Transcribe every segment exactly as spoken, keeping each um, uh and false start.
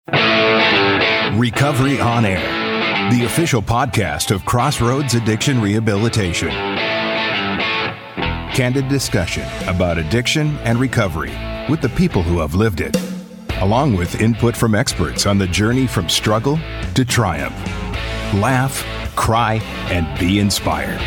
Recovery on Air, the official podcast of Crossroads Addiction Rehabilitation. Candid discussion about addiction and recovery with the people who have lived it, along with input from experts on the journey from struggle to triumph. Laugh, cry, and be inspired.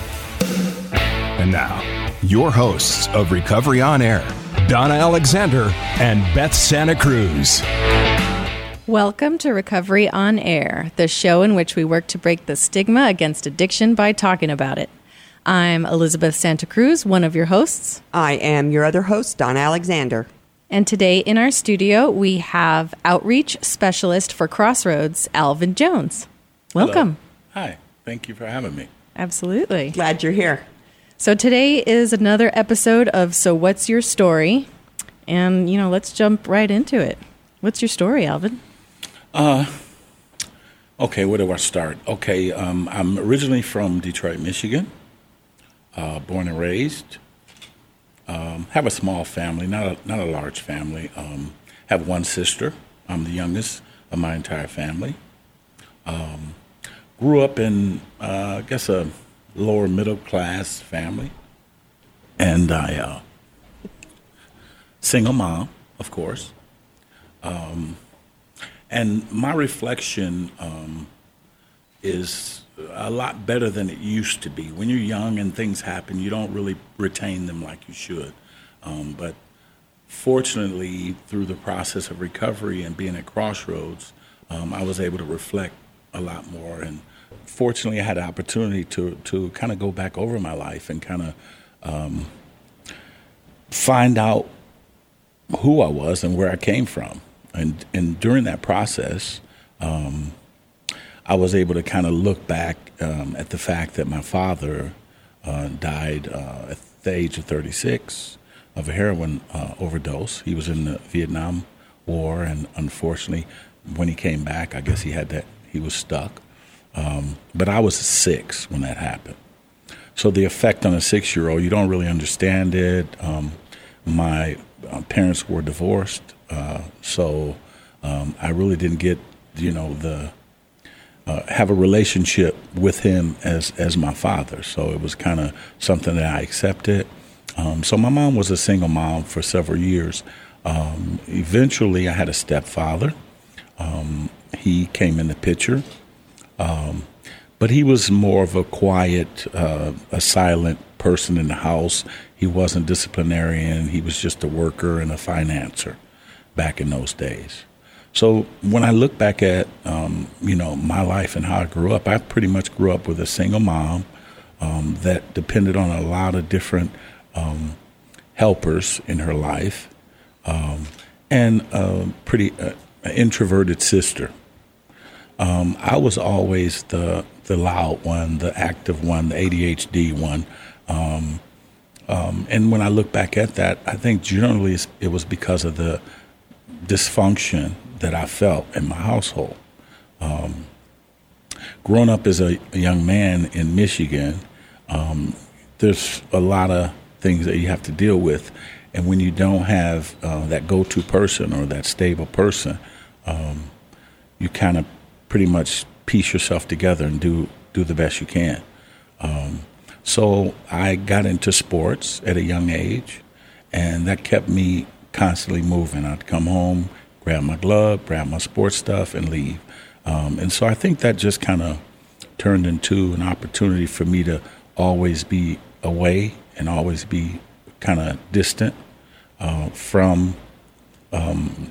And now, your hosts of Recovery on Air, Donna Alexander and Beth Santa Cruz. Welcome to Recovery on Air, the show in which we work to break the stigma against addiction by talking about it. I'm Elizabeth Santa Cruz, one of your hosts. I am your other host, Donna Alexander. And today in our studio, we have Outreach Specialist for Crossroads, Alvin Jones. Welcome. Hello. Hi. Thank you for having me. Absolutely. Glad you're here. So today is another episode of So What's Your Story? And, you know, let's jump right into it. What's your story, Alvin? Uh, okay, where do I start? Okay, um, I'm originally from Detroit, Michigan, uh, born and raised. Um, have a small family, not a, not a large family. Um, have one sister. I'm the youngest of my entire family. Um, grew up in, uh, I guess, a lower middle class family. And I, uh, single mom, of course. Um, and my reflection um, is a lot better than it used to be. When you're young and things happen, you don't really retain them like you should. Um, but fortunately, through the process of recovery and being at Crossroads, um, I was able to reflect a lot more. And fortunately, I had an opportunity to to kind of go back over my life and kind of um, find out who I was and where I came from. And and during that process, um, I was able to kind of look back um, at the fact that my father uh, died uh, at the age of thirty-six of a heroin uh, overdose. He was in the Vietnam War, and unfortunately, when he came back, I guess he had that he was stuck. Um, but I was six when that happened. So the effect on a six-year-old, you don't really understand it. Um, my uh, parents were divorced. Uh, so um, I really didn't get, you know, the uh, have a relationship with him as as my father. So it was kind of something that I accepted. Um, so my mom was a single mom for several years. Um, eventually, I had a stepfather. Um, he came in the picture, um, but he was more of a quiet, uh, a silent person in the house. He wasn't disciplinarian. He was just a worker and a financer back in those days. So when I look back at, um, you know, my life and how I grew up, I pretty much grew up with a single mom um, that depended on a lot of different um, helpers in her life, um, and a pretty uh, introverted sister. Um, I was always the the loud one, the active one, the A D H D one. Um, um, and when I look back at that, I think generally it was because of the dysfunction that I felt in my household. Um, growing up as a, a young man in Michigan, um, there's a lot of things that you have to deal with. And when you don't have uh, that go-to person or that stable person, um, you kind of pretty much piece yourself together and do, do the best you can. Um, so I got into sports at a young age, and that kept me constantly moving. I'd come home, grab my glove, grab my sports stuff, and leave. Um, and so I think that just kind of turned into an opportunity for me to always be away and always be kind of distant uh, from um,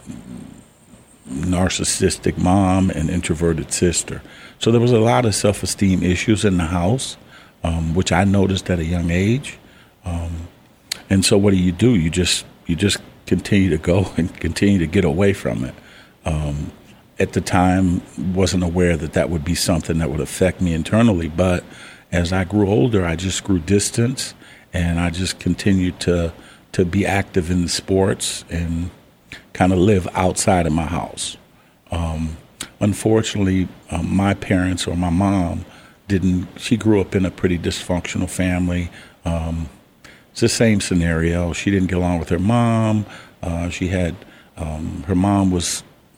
narcissistic mom and introverted sister. So there was a lot of self-esteem issues in the house, um, which I noticed at a young age. Um, and so what do you do? You just you just continue to go and continue to get away from it. Um, at the time, wasn't aware that that would be something that would affect me internally. But as I grew older, I just grew distance, and I just continued to to be active in the sports and kind of live outside of my house. Um, unfortunately, um, my parents or my mom didn't. She grew up in a pretty dysfunctional family. Um, It's the same scenario. She didn't get along with her mom. Uh, she had, um, her mom was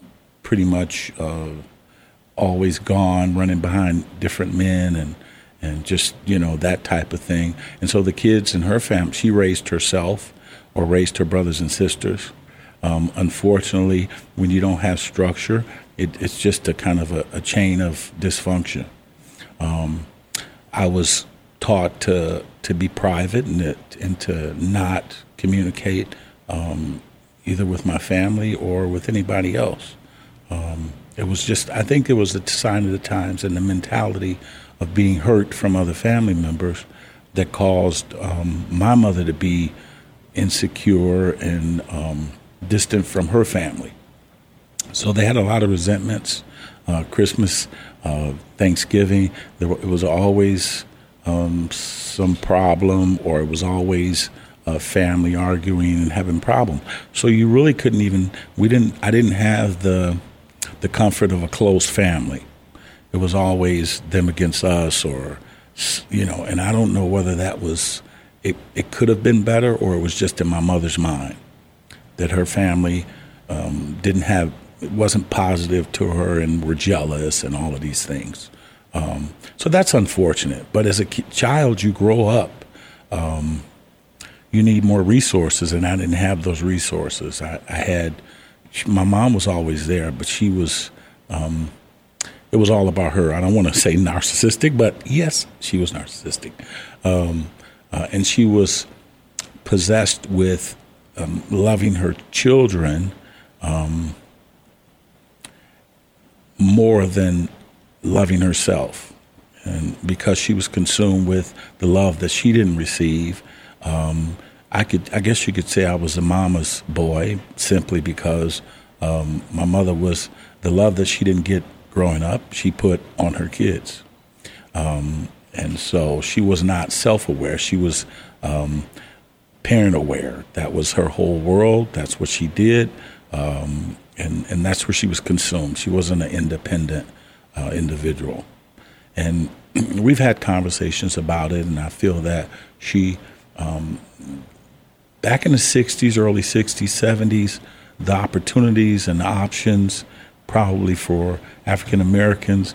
pretty much uh, always gone, running behind different men and and just, you know, that type of thing. And so the kids in her family, she raised herself or raised her brothers and sisters. Um, unfortunately, when you don't have structure, it, it's just a kind of a, a chain of dysfunction. Um, I was taught to to be private and, to, and to not communicate um, either with my family or with anybody else. Um, it was just, I think it was a sign of the times and the mentality of being hurt from other family members that caused um, my mother to be insecure and um, distant from her family. So they had a lot of resentments. Uh, Christmas, uh, Thanksgiving, there were, it was always um, some problem, or it was always uh, family arguing and having problems. So you really couldn't even. We didn't. I didn't have the the comfort of a close family. It was always them against us, or you know. And I don't know whether that was. It, it could have been better, or it was just in my mother's mind that her family um, didn't have. It wasn't positive to her, and were jealous and all of these things. Um, so that's unfortunate. But as a ki- child, you grow up. Um, you need more resources, and I didn't have those resources. I, I had, my mom was always there, but she was, um, it was all about her. I don't want to say narcissistic, but yes, she was narcissistic. Um, uh, and she was possessed with um, loving her children um, more than loving herself. And because she was consumed with the love that she didn't receive, um, I could, I guess you could say I was a mama's boy, simply because um, my mother was, the love that she didn't get growing up, she put on her kids. Um, and so she was not self-aware. She was um, parent-aware. That was her whole world. That's what she did. Um, and, and that's where she was consumed. She wasn't an independent uh, individual. And we've had conversations about it, and I feel that she, um, back in the sixties, early sixties, seventies, the opportunities and the options probably for African Americans,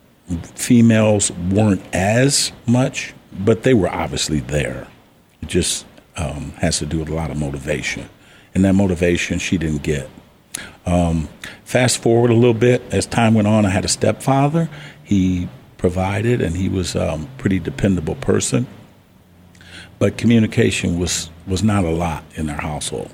females weren't as much, but they were obviously there. It just um, has to do with a lot of motivation. And that motivation she didn't get. Um, fast forward a little bit, as time went on, I had a stepfather. He provided, and he was a um, pretty dependable person. But communication was, was not a lot in our household.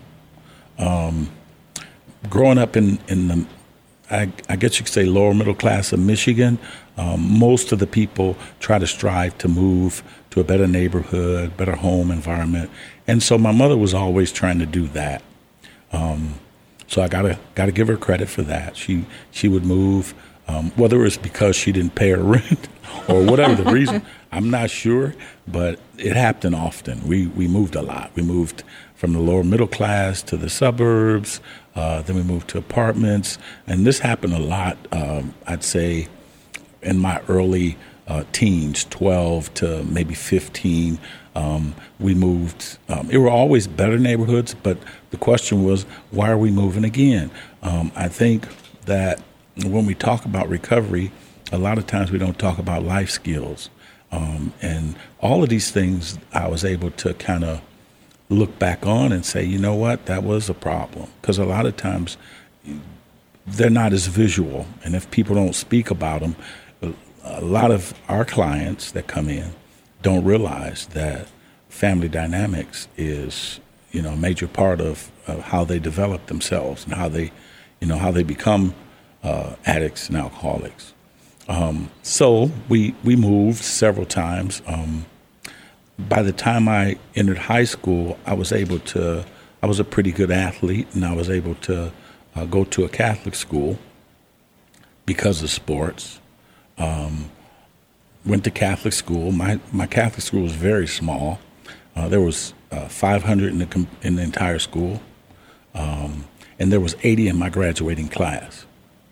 Um, growing up in, in the, I, I guess you could say, lower middle class of Michigan, um, most of the people try to strive to move to a better neighborhood, better home environment. And so my mother was always trying to do that. Um, so I gotta gotta give her credit for that. She she would move, um, whether it's because she didn't pay her rent or whatever the reason, I'm not sure, but it happened often. We we moved a lot. We moved from the lower middle class to the suburbs. Uh, then we moved to apartments, and this happened a lot. Um, I'd say in my early uh, teens, twelve to maybe fifteen. Um, we moved. Um, it were always better neighborhoods, but the question was, why are we moving again? Um, I think that when we talk about recovery, a lot of times we don't talk about life skills. Um, and all of these things I was able to kind of look back on and say, you know what, that was a problem. Because a lot of times they're not as visual. And if people don't speak about them, a lot of our clients that come in don't realize that family dynamics is, you know, a major part of, of how they develop themselves and how they, you know, how they become uh, addicts and alcoholics. Um, so we we moved several times. Um, by the time I entered high school, I was able to, I was a pretty good athlete, and I was able to uh, go to a Catholic school because of sports. Um, went to Catholic school. My my Catholic school was very small. Uh, there was uh, five hundred in the in the entire school, um, and there was eighty in my graduating class.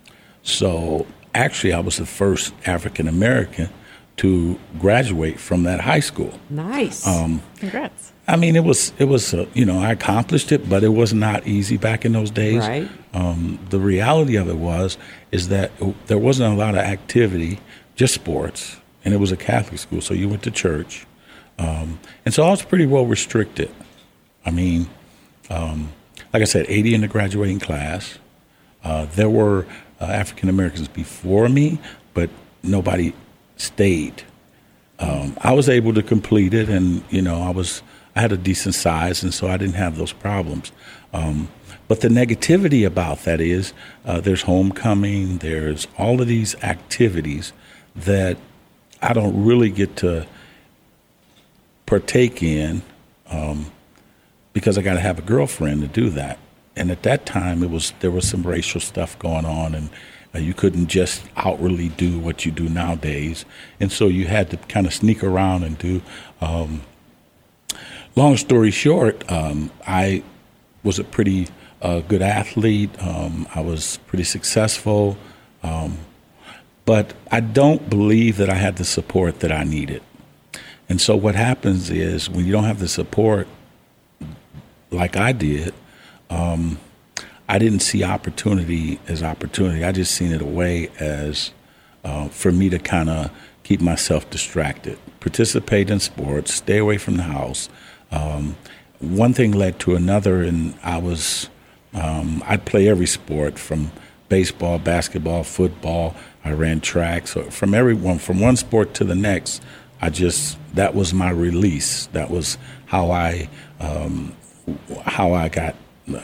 So actually, I was the first African American to graduate from that high school. Nice. Um, Congrats. I mean, it was, it was, uh, you know, I accomplished it, but it was not easy back in those days. Right. Um, the reality of it was, is that there wasn't a lot of activity, just sports, and it was a Catholic school, so you went to church. Um, and so I was pretty well restricted. I mean, um, like I said, eighty in the graduating class. Uh, there were uh, African Americans before me, but nobody stayed. Um, I was able to complete it, and, you know, I was... I had a decent size, and so I didn't have those problems. Um, but the negativity about that is uh, there's homecoming, there's all of these activities that I don't really get to partake in um, because I got to have a girlfriend to do that. And at that time, it was there was some racial stuff going on, and uh, you couldn't just outwardly do what you do nowadays. And so you had to kind of sneak around and do. Um, Long story short, um, I was a pretty uh, good athlete. Um, I was pretty successful. Um, but I don't believe that I had the support that I needed. And so what happens is when you don't have the support like I did, um, I didn't see opportunity as opportunity. I just seen it a way as uh, for me to kind of keep myself distracted, participate in sports, stay away from the house. Um, one thing led to another, and I was, um, I'd play every sport from baseball, basketball, football. I ran track. So from everyone, from one sport to the next, I just, that was my release. That was how I, um, how I got uh,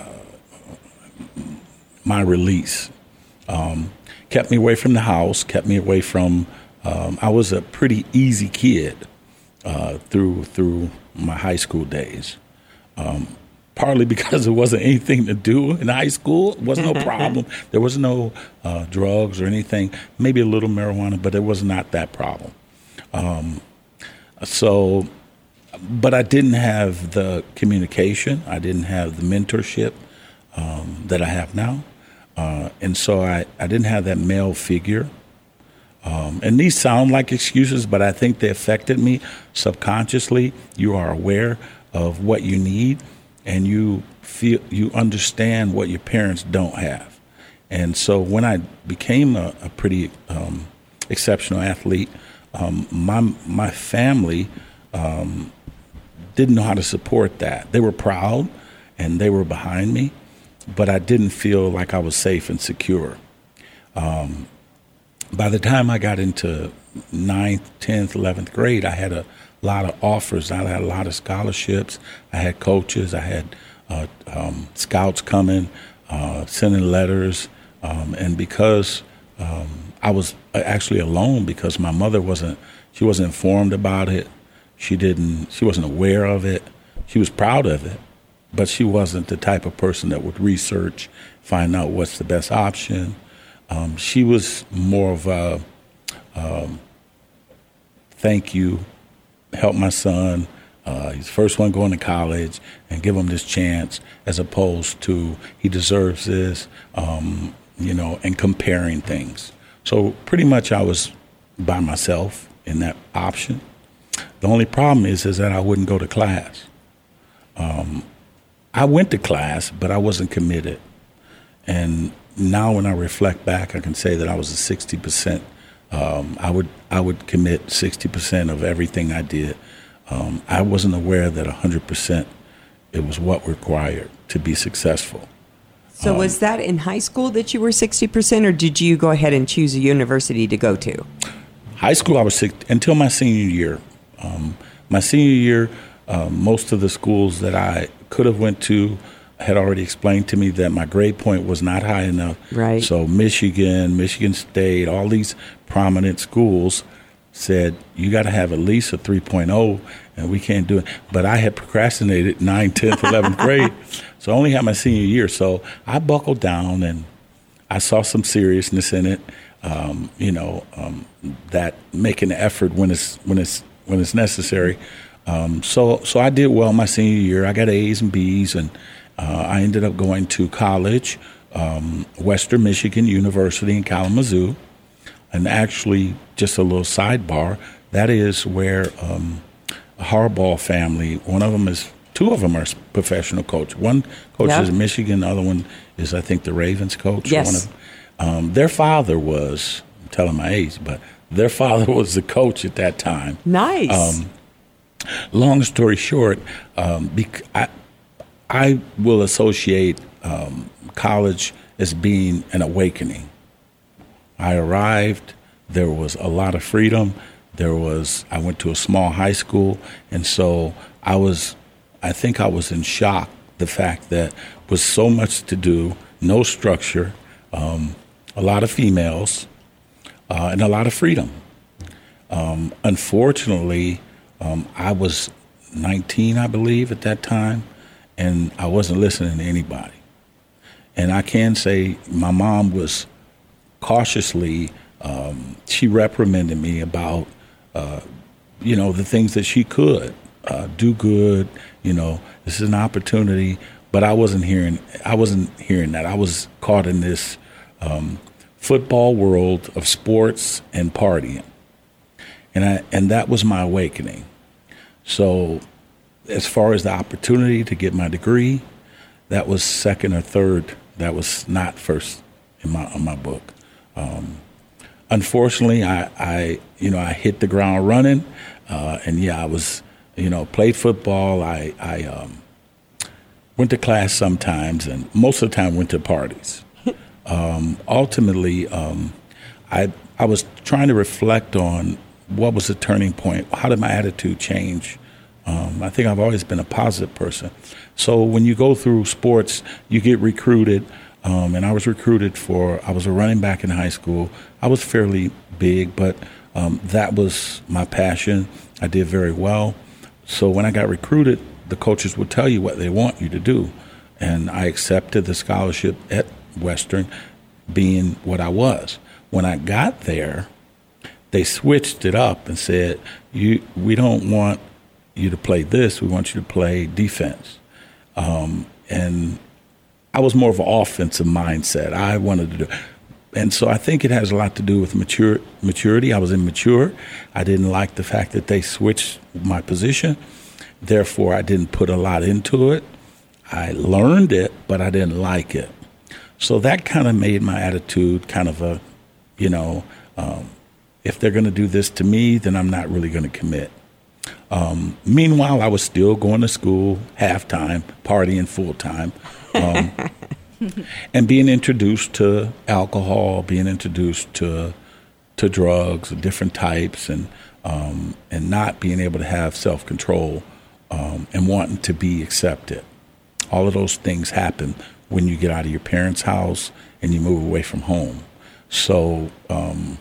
my release. Um, kept me away from the house, kept me away from, um, I was a pretty easy kid uh, through, through, my high school days, um, partly because there wasn't anything to do in high school. It wasn't no problem. There was no uh, drugs or anything, maybe a little marijuana, but it was not that problem. Um, so, but I didn't have the communication. I didn't have the mentorship um, that I have now. Uh, and so I, I didn't have that male figure. Um, and these sound like excuses, but I think they affected me subconsciously. You are aware of what you need, and you feel you understand what your parents don't have. And so when I became a, a pretty um, exceptional athlete, um, my my family um, didn't know how to support that. They were proud, and they were behind me, but I didn't feel like I was safe and secure. Um, By the time I got into ninth, tenth, eleventh grade, I had a lot of offers. I had a lot of scholarships. I had coaches. I had uh, um, scouts coming, uh, sending letters. Um, and because um, I was actually alone, because my mother wasn't, she wasn't informed about it. She didn't, she wasn't aware of it. She was proud of it, but she wasn't the type of person that would research, find out what's the best option. Um, she was more of a um, thank you, help my son. Uh, he's the first one going to college, and give him this chance, as opposed to he deserves this, um, you know, and comparing things. So pretty much I was by myself in that option. The only problem is, is that I wouldn't go to class. Um, I went to class, but I wasn't committed. And now when I reflect back, I can say that I was a sixty percent. Um, I would I would commit sixty percent of everything I did. Um, I wasn't aware that one hundred percent it was what required to be successful. So um, was that in high school that you were sixty percent, or did you go ahead and choose a university to go to? High school, I was six, until my senior year. Um, my senior year, uh, most of the schools that I could have went to had already explained to me that my grade point was not high enough. Right. So Michigan, Michigan State, all these prominent schools said, you got to have at least a three point oh, and we can't do it. But I had procrastinated ninth, tenth, eleventh grade, so I only had my senior year. So I buckled down, and I saw some seriousness in it, um, you know, um, that making an effort when it's when it's when it's necessary. Um, so so I did well my senior year. I got A's and B's, and uh, I ended up going to college, um, Western Michigan University in Kalamazoo. And actually, just a little sidebar, that is where um, Harbaugh family. One of them is, two of them are professional coach. One coach Yep. is in Michigan. The other one is, I think, the Ravens coach. Yes. One of them. Um, their father was, I'm telling my age, but their father was the coach at that time. Nice. Um, long story short, um, bec- I, I will associate um, college as being an awakening. I arrived, there was a lot of freedom. There was, I went to a small high school, and so I was, I think I was in shock, the fact that was so much to do, no structure, um, a lot of females, uh, and a lot of freedom. Um, unfortunately, um, I was nineteen, I believe, at that time, and I wasn't listening to anybody. And I can say my mom was cautiously, um, she reprimanded me about, uh, you know, the things that she could uh, do good. You know, this is an opportunity, but I wasn't hearing. I wasn't hearing that. I was caught in this um, football world of sports and partying, and I and that was my awakening. So, as far as the opportunity to get my degree, that was second or third. That was not first in my in my book. Um, unfortunately, I, I you know I hit the ground running, uh, and yeah, I was you know played football. I I um, went to class sometimes, and most of the time went to parties. um, ultimately, um, I I was trying to reflect on what was the turning point. How did my attitude change? Um, I think I've always been a positive person. So when you go through sports, you get recruited. Um, and I was recruited for, I was a running back in high school. I was fairly big, but um, that was my passion. I did very well. So when I got recruited, the coaches would tell you what they want you to do. And I accepted the scholarship at Western, being what I was. When I got there, they switched it up and said, "You, we don't want you to play this. We want you to play defense." Um, and I was more of an offensive mindset. I wanted to do, and so I think it has a lot to do with mature maturity. I was immature. I didn't like the fact that they switched my position. Therefore, I didn't put a lot into it. I learned it, but I didn't like it. So that kind of made my attitude kind of a, you know, um, if they're going to do this to me, then I'm not really going to commit. Um, meanwhile, I was still going to school half-time, partying full-time, um, and being introduced to alcohol, being introduced to to drugs of different types, and um, and not being able to have self-control um, and wanting to be accepted. All of those things happen when you get out of your parents' house and you move away from home. So um,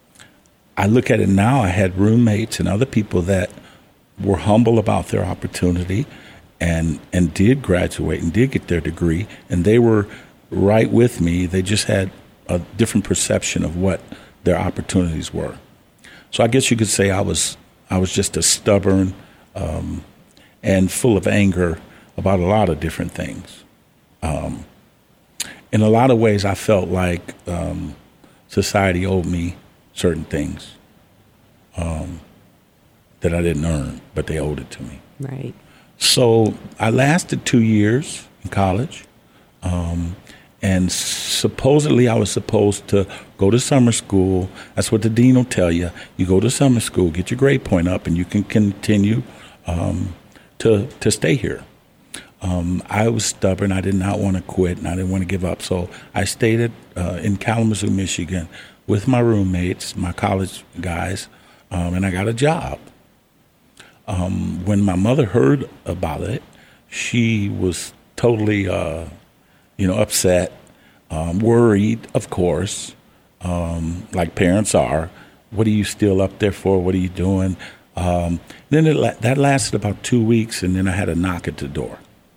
I look at it now. I had roommates and other people that were humble about their opportunity and and did graduate and did get their degree, and they were right with me. They just had a different perception of what their opportunities were. So I guess you could say I was I was just a stubborn um, and full of anger about a lot of different things. Um, in a lot of ways, I felt like um, society owed me certain things. Um, that I didn't earn, but they owed it to me. Right. So I lasted two years in college, um, and supposedly I was supposed to go to summer school. That's what the dean will tell you. You go to summer school, get your grade point up, and you can continue um, to to stay here. Um, I was stubborn. I did not want to quit, and I didn't want to give up. So I stayed at, uh, in Kalamazoo, Michigan, with my roommates, my college guys, um, and I got a job. Um, when my mother heard about it, she was totally, uh, you know, upset, um, worried, of course, um, like parents are. What are you still up there for? What are you doing? Um, then it la- that lasted about two weeks, and then I had a knock at the door.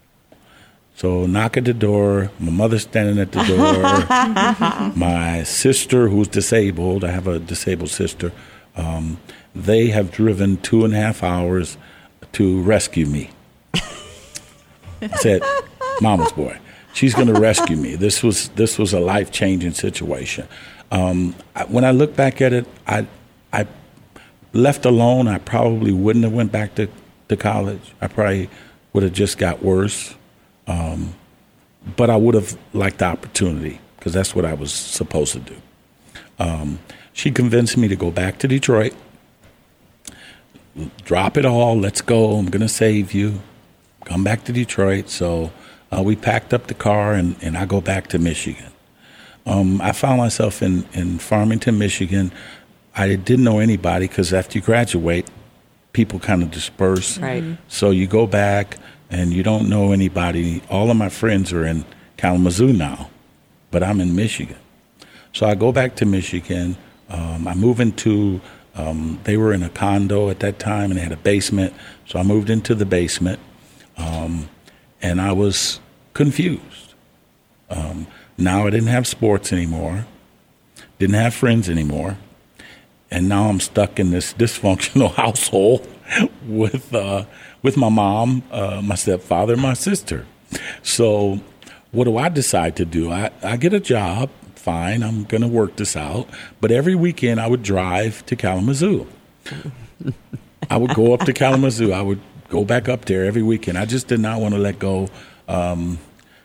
So knock at the door, my mother's standing at the door, my sister who's disabled, I have a disabled sister, um, they have driven two and a half hours to rescue me. I said, Mama's boy, she's going to rescue me. This was this was a life-changing situation. Um, I, when I look back at it, I, I left alone, I probably wouldn't have went back to to college. I probably would have just got worse. Um, but I would have liked the opportunity because that's what I was supposed to do. Um, she convinced me to go back to Detroit, drop it all, let's go, I'm going to save you, come back to Detroit. So uh, we packed up the car, and, and I go back to Michigan. Um, I found myself in, in Farmington, Michigan. I didn't know anybody because after you graduate, people kind of disperse. Right. So you go back and you don't know anybody. All of my friends are in Kalamazoo now, but I'm in Michigan. So I go back to Michigan. Um, I move into, um, they were in a condo at that time, and they had a basement. So I moved into the basement, um, and I was confused. Um, now I didn't have sports anymore, didn't have friends anymore, and now I'm stuck in this dysfunctional household with uh, with my mom, uh, my stepfather, and my sister. So what do I decide to do? I, I get a job. Fine, I'm going to work this out. But every weekend I would drive to Kalamazoo. I would go up to Kalamazoo. I would go back up there every weekend. I just did not want to let go um,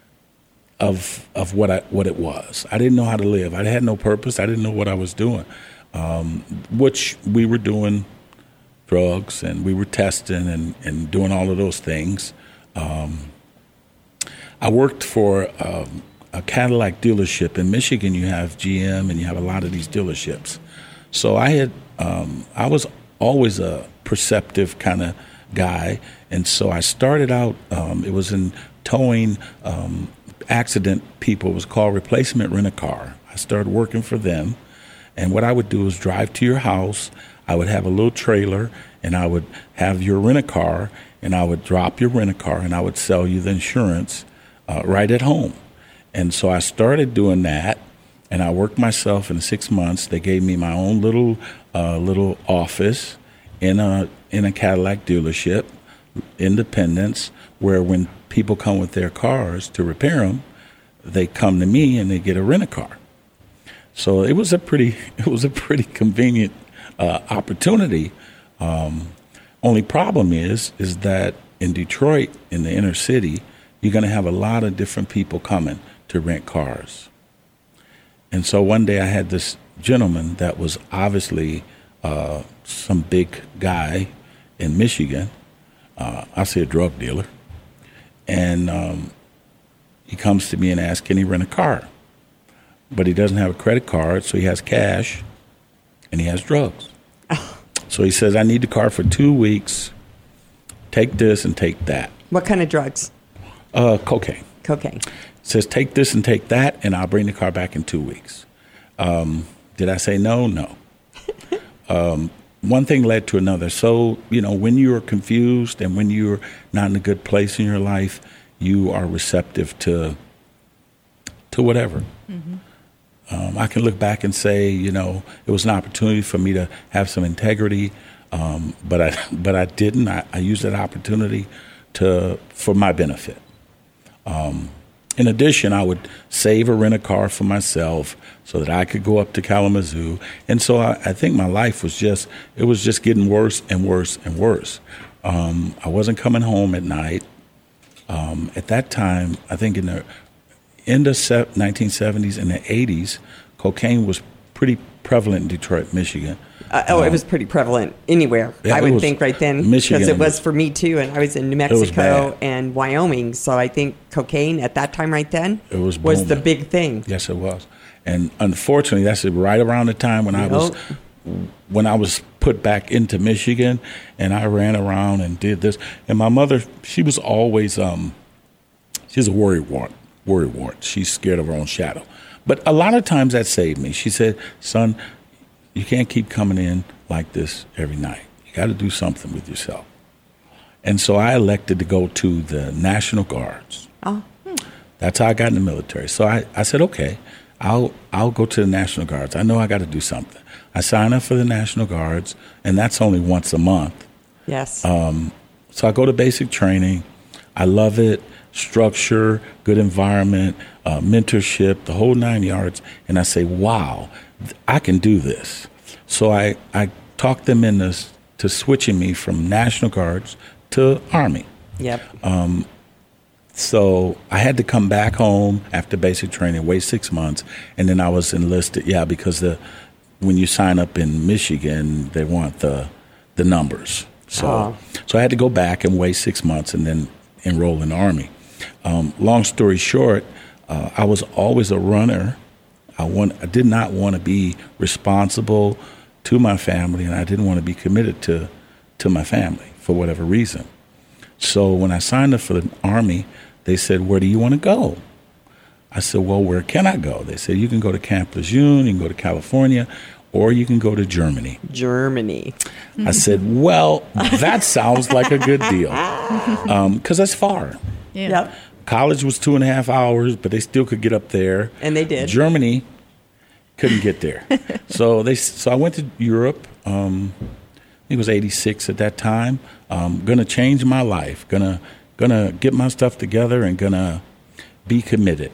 of of what I what it was. I didn't know how to live. I had no purpose. I didn't know what I was doing, um, which we were doing drugs, and we were testing and, and doing all of those things. Um, I worked for um, a Cadillac dealership. In Michigan, you have G M and you have a lot of these dealerships. So I had, um, I was always a perceptive kind of guy. And so I started out, um, it was in towing um, accident people. It was called Replacement Rent-A-Car. I started working for them. And what I would do is drive to your house. I would have a little trailer, and I would have your rent-a-car, and I would drop your rent-a-car, and I would sell you the insurance uh, right at home. And so I started doing that, and I worked myself in six months. They gave me my own little uh, little office in a in a Cadillac dealership, Independence, where when people come with their cars to repair them, they come to me and they get a rent-a-car. So it was a pretty it was a pretty convenient uh, opportunity. Um, only problem is is that in Detroit, in the inner city, you're going to have a lot of different people coming to rent cars. And so one day I had this gentleman that was obviously uh, some big guy in Michigan. Uh, I say a drug dealer. And um, he comes to me and asks, can he rent a car? But he doesn't have a credit card, so he has cash, and he has drugs. So he says, I need the car for two weeks. Take this and take that. What kind of drugs? Uh, cocaine. Cocaine. Says, take this and take that, and I'll bring the car back in two weeks. Um, did I say no? No. um, one thing led to another. So, you know, when you're confused and when you're not in a good place in your life, you are receptive to to whatever. Mm-hmm. Um, I can look back and say, you know, it was an opportunity for me to have some integrity, um, but I but I didn't. I, I used that opportunity to for my benefit. Um, in addition, I would save or rent a car for myself so that I could go up to Kalamazoo. And so I, I think my life was just, it was just getting worse and worse and worse. Um, I wasn't coming home at night. Um, at that time, I think in the end of nineteen seventies and the eighties, cocaine was pretty prevalent in Detroit, Michigan. Uh, oh, um, it was pretty prevalent anywhere, yeah, I would think, right then. Michigan. Because it was for me, too, and I was in New Mexico and Wyoming, so I think cocaine at that time right then it was, was the big thing. Yes, it was. And unfortunately, that's right around the time when I was when I was put back into Michigan, and I ran around and did this. And my mother, she was always, um, she's a worrywart, worrywart. She's scared of her own shadow. But a lot of times that saved me. She said, son, you can't keep coming in like this every night. You got to do something with yourself. And so I elected to go to the National Guards. Oh. Hmm. That's how I got in the military. So I, I said, okay, I'll I'll go to the National Guards. I know I got to do something. I signed up for the National Guards, and that's only once a month. Yes. Um, so I go to basic training. I love it. Structure, good environment, uh, mentorship, the whole nine yards. And I say, wow, I can do this. So I, I talked them into to switching me from National Guards to Army. Yep. Um, so I had to come back home after basic training, wait six months, and then I was enlisted. Yeah, because the when you sign up in Michigan, they want the the numbers. So Oh. so I had to go back and wait six months and then enroll in the Army. Um, long story short, uh, I was always a runner. I want I did not want to be responsible to my family, and I didn't want to be committed to to my family for whatever reason. So when I signed up for the Army, they said, "Where do you want to go?" I said, "Well, where can I go?" They said, "You can go to Camp Lejeune, you can go to California, or you can go to Germany." Germany. I said, "Well, that sounds like a good deal, because that's far." Yeah. Yep. College was two and a half hours, but they still could get up there. And they did. Germany couldn't get there. so they so I went to Europe. Um, I think it was eighty-six at that time. Um, gonna change my life. Gonna gonna get my stuff together and gonna be committed.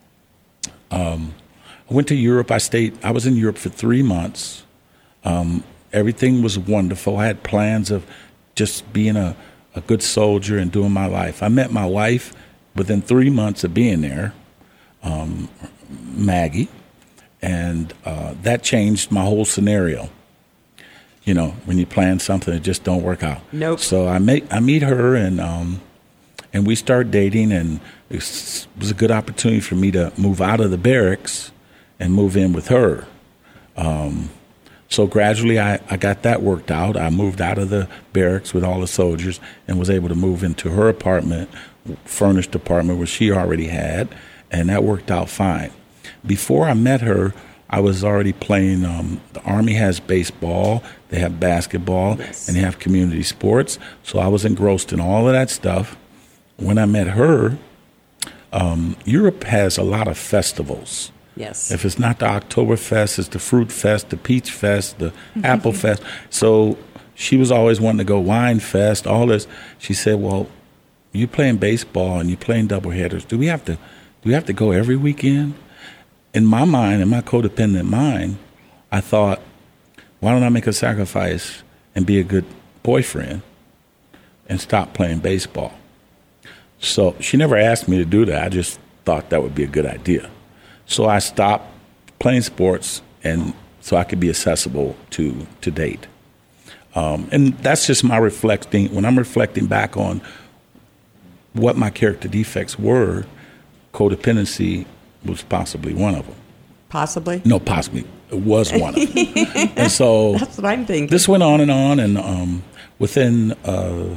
Um, I went to Europe. I stayed. I was in Europe for three months. Um, everything was wonderful. I had plans of just being a, a good soldier and doing my life. I met my wife within three months of being there, um, Maggie, and uh, that changed my whole scenario. You know, when you plan something, it just don't work out. Nope. So I meet I meet her, and um, and we start dating, and it was a good opportunity for me to move out of the barracks and move in with her. Um, so gradually, I, I got that worked out. I moved out of the barracks with all the soldiers and was able to move into her apartment, furnished apartment, where she already had, and that worked out fine. Before I met her, I was already playing. Um, the Army has baseball, they have basketball, Yes. and they have community sports. So I was engrossed in all of that stuff. When I met her, um, Europe has a lot of festivals. Yes. If it's not the Oktoberfest, it's the Fruit Fest, the Peach Fest, the Apple Fest. So she was always wanting to go Wine Fest, all this. She said, "Well, you playing baseball and you playing doubleheaders. Do we have to? Do we have to go every weekend?" In my mind, in my codependent mind, I thought, "Why don't I make a sacrifice and be a good boyfriend and stop playing baseball?" So she never asked me to do that. I just thought that would be a good idea. So I stopped playing sports, and so I could be accessible to to date. Um, and that's just my reflecting. When I'm reflecting back on what my character defects were, codependency was possibly one of them. Possibly? No, possibly. It was one of them. And so That's what I'm thinking. this went on and on, and um, within, uh,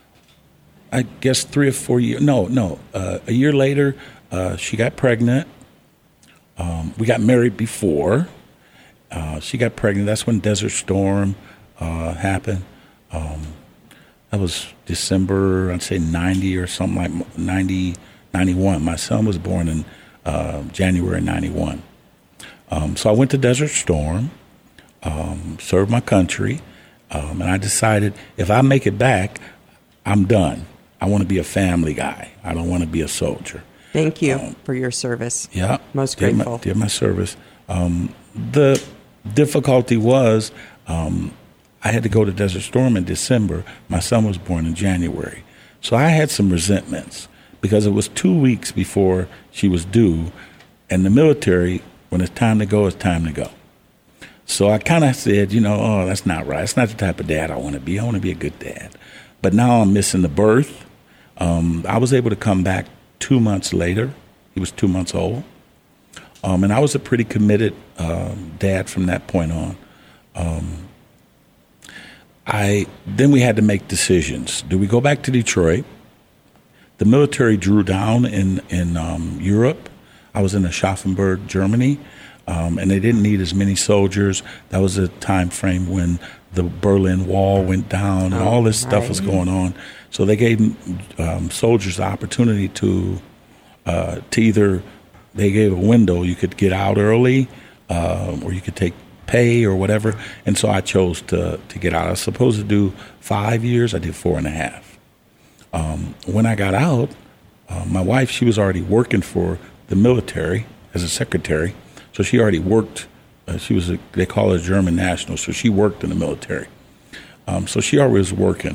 I guess, three or four years, no, no, uh, a year later, uh, she got pregnant. Um, we got married before. Uh, she got pregnant. That's when Desert Storm uh, happened. Um, that was December, I'd say ninety or something like ninety, ninety-one. My son was born in uh, January ninety-one. Um, so I went to Desert Storm, um, served my country, um, and I decided if I make it back, I'm done. I want to be a family guy. I don't want to be a soldier. Thank you Um, for your service. Yeah. Most did grateful. My, did my service. Um, the difficulty was um, I had to go to Desert Storm in December. My son was born in January. So I had some resentments because it was two weeks before she was due. And the military, when it's time to go, it's time to go. So I kind of said, you know, oh, that's not right. It's not the type of dad I want to be. I want to be a good dad. But now I'm missing the birth. Um, I was able to come back two months later. He was two months old. Um, and I was a pretty committed um, dad from that point on. Um, I then we had to make decisions. Do we go back to Detroit? The military drew down in, in um, Europe. I was in Aschaffenburg, Germany, um, and they didn't need as many soldiers. That was a time frame when the Berlin Wall went down and Oh, all this stuff right. was going on. So they gave um, soldiers the opportunity to uh, to either, they gave a window, you could get out early uh, or you could take pay or whatever. And so I chose to, to get out. I was supposed to do five years. I did four and a half. Um, when I got out, uh, my wife, she was already working for the military as a secretary. So she already worked. Uh, she was, a, they call her a German national. So she worked in the military. Um, so she already was working.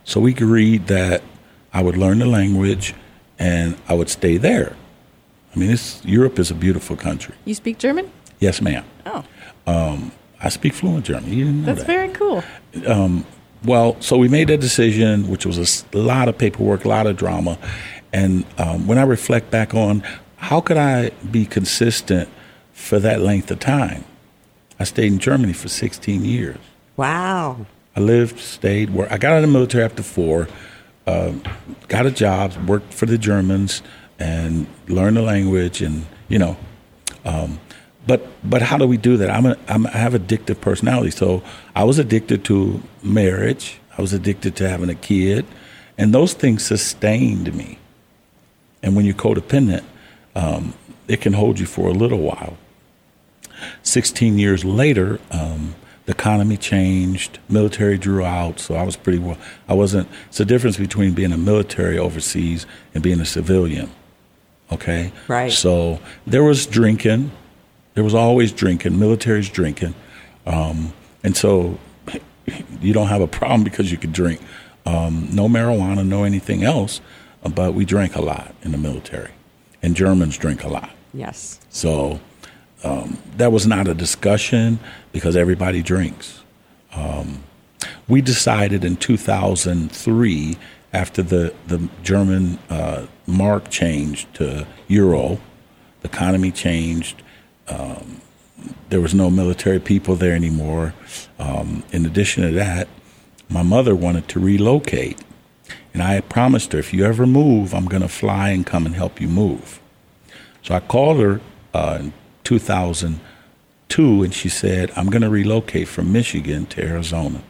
So we agreed that I would learn the language and I would stay there. I mean, it's, Europe is a beautiful country. You speak German? Yes, ma'am. Oh. Um, I speak fluent German. You didn't know That's that. very cool. Um, well, so we made that decision, which was a s- lot of paperwork, a lot of drama. And um, when I reflect back on how could I be consistent for that length of time, I stayed in Germany for sixteen years. Wow. I lived, stayed, worked. I got out of the military after four, uh, got a job, worked for the Germans, and learned the language, and you know. Um, but but how do we do that? I'm, a, I'm I have addictive personality, so I was addicted to marriage. I was addicted to having a kid, and those things sustained me. And when you're codependent, um, it can hold you for a little while. Sixteen years later. Um, The economy changed, military drew out, so I was pretty well. I wasn't, it's the difference between being a military overseas and being a civilian, okay? Right. So there was drinking. There was always drinking. Military's drinking. Um, and so you don't have a problem because you could drink. Um, no marijuana, no anything else, but we drank a lot in the military. And Germans drink a lot. Yes. So um, that was not a discussion because everybody drinks. Um, we decided in two thousand three, after the, the German uh, mark changed to euro, the economy changed. Um, there was no military people there anymore. Um, in addition to that, my mother wanted to relocate. And I had promised her, if you ever move, I'm going to fly and come and help you move. So I called her uh, in two thousand two, and she said, I'm going to relocate from Michigan to Arizona.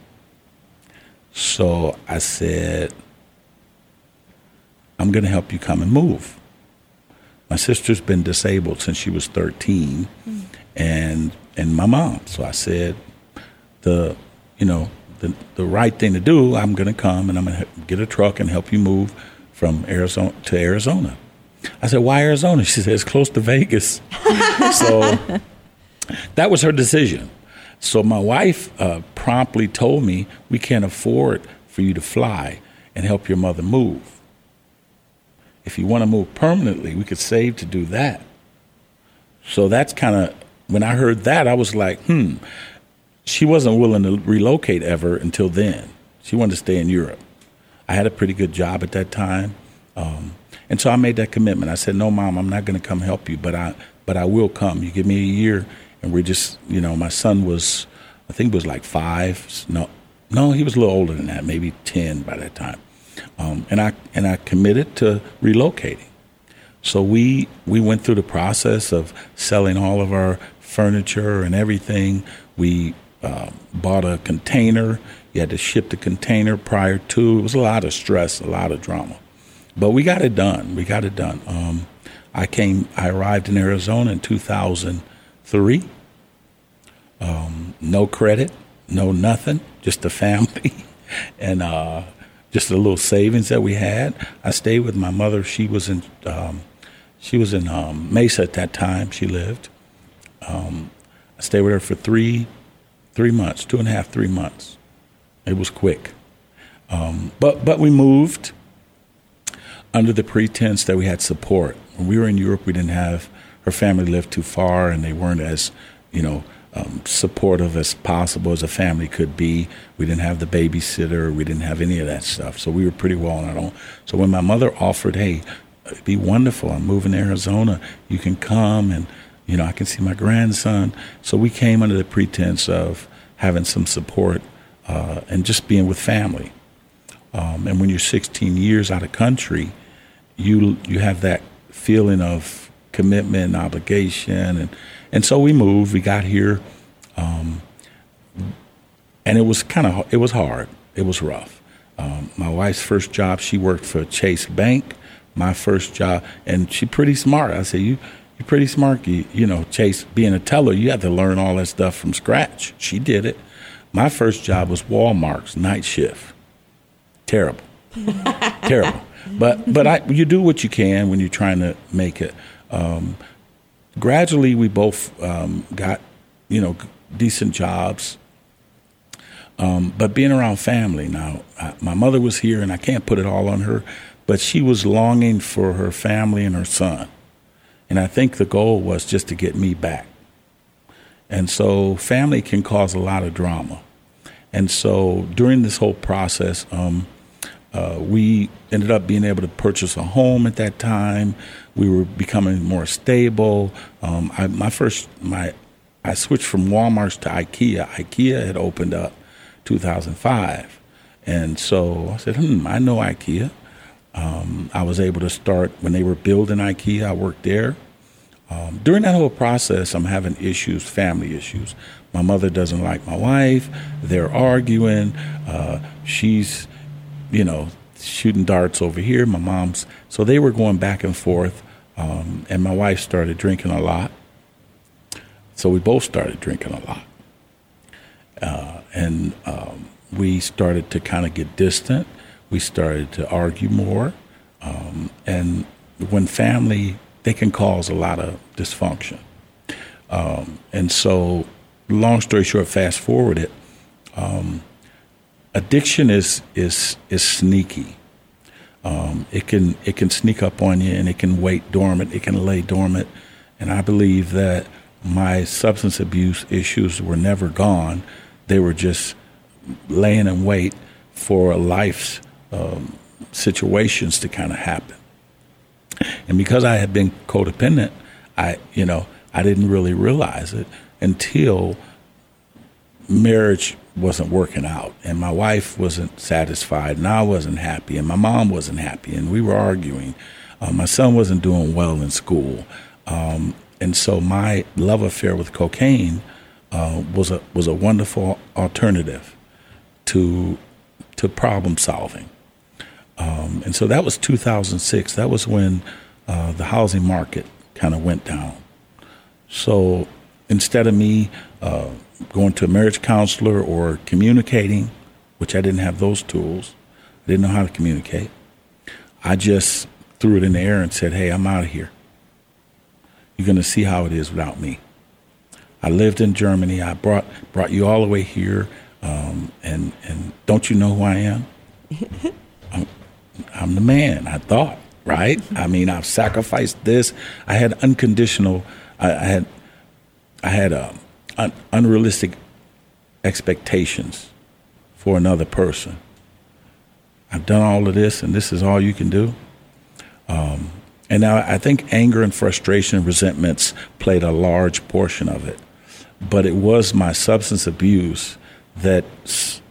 So I said, I'm going to help you come and move. My sister's been disabled since she was thirteen, mm. and and my mom. So I said, the you know the the right thing to do. I'm going to come and I'm going to get a truck and help you move from Arizona to Arizona. I said, why Arizona? She said, it's close to Vegas. So that was her decision. So my wife uh, promptly told me, we can't afford for you to fly and help your mother move. If you want to move permanently, we could save to do that. So that's kind of, when I heard that, I was like, hmm. She wasn't willing to relocate ever until then. She wanted to stay in Europe. I had a pretty good job at that time. Um, and so I made that commitment. I said, no, Mom, I'm not going to come help you, but I but I will come. You give me a year, and we're just, you know, my son was, I think was like five. No, no, he was a little older than that, maybe ten by that time. Um, and I and I committed to relocating. So we we went through the process of selling all of our furniture and everything. We uh, bought a container. You had to ship the container prior to. It was a lot of stress, a lot of drama. But we got it done. We got it done. Um, I came. I arrived in Arizona in two thousand three. Um, no credit, no nothing, just a family, and uh, just a little savings that we had. I stayed with my mother. She was in. Um, she was in um, Mesa at that time. She lived. Um, I stayed with her for three, three months, two and a half, three months. It was quick, um, but but we moved under the pretense that we had support. When we were in Europe, we didn't have, her family lived too far, and they weren't as, you know, um, supportive as possible as a family could be. We didn't have the babysitter. We didn't have any of that stuff. So we were pretty well on our own. So when my mother offered, hey, it'd be wonderful, I'm moving to Arizona, you can come, and, you know, I can see my grandson. So we came under the pretense of having some support uh, and just being with family. Um, and when you're sixteen years out of country, you you have that feeling of commitment and obligation. And, and so we moved. We got here. Um, and it was kind of, it was hard. It was rough. Um, my wife's first job, she worked for Chase Bank. My first job, and she's pretty smart. I said, you, you're pretty smart. You, you know, Chase, being a teller, you have to learn all that stuff from scratch. She did it. My first job was Walmart's night shift. Terrible, terrible. But but I, you do what you can when you're trying to make it. Um, gradually, we both um, got, you know, decent jobs. Um, but being around family now, I, my mother was here, and I can't put it all on her, but she was longing for her family and her son. And I think the goal was just to get me back. And so family can cause a lot of drama. And so during this whole process, um, uh, we ended up being able to purchase a home at that time. We were becoming more stable. Um, I, my first, my, I switched from Walmart to IKEA. IKEA had opened up two thousand five. And so I said, hmm, I know IKEA. Um, I was able to start when they were building IKEA. I worked there. Um, during that whole process, I'm having issues, family issues. My mother doesn't like my wife. They're arguing. Uh, she's, you know, shooting darts over here. My mom's. So they were going back and forth. Um, and my wife started drinking a lot. So we both started drinking a lot. Uh, and um, we started to kind of get distant. We started to argue more. Um, and when family, they can cause a lot of dysfunction. Um, and so, long story short, fast forward it, um, addiction is is is sneaky. Um, it can it can sneak up on you, and it can wait dormant. It can lay dormant. And I believe that my substance abuse issues were never gone. They were just laying in wait for life's um, situations to kind of happen. And because I had been codependent, I, you know, I didn't really realize it until marriage wasn't working out, and my wife wasn't satisfied, and I wasn't happy, and my mom wasn't happy, and we were arguing. Uh, my son wasn't doing well in school, um, and so my love affair with cocaine uh, was a was a wonderful alternative to to problem solving. Um, and so that was two thousand six. That was when uh, the housing market kind of went down. So instead of me uh, going to a marriage counselor or communicating, which I didn't have those tools, I didn't know how to communicate, I just threw it in the air and said, hey, I'm out of here. You're going to see how it is without me. I lived in Germany. I brought brought you all the way here. Um, and, and don't you know who I am? I'm, I'm the man, I thought, right? I mean, I've sacrificed this. I had unconditional, I, I had I had uh, un, unrealistic expectations for another person. I've done all of this, and this is all you can do? Um, and now I think anger and frustration and resentments played a large portion of it. But it was my substance abuse that s-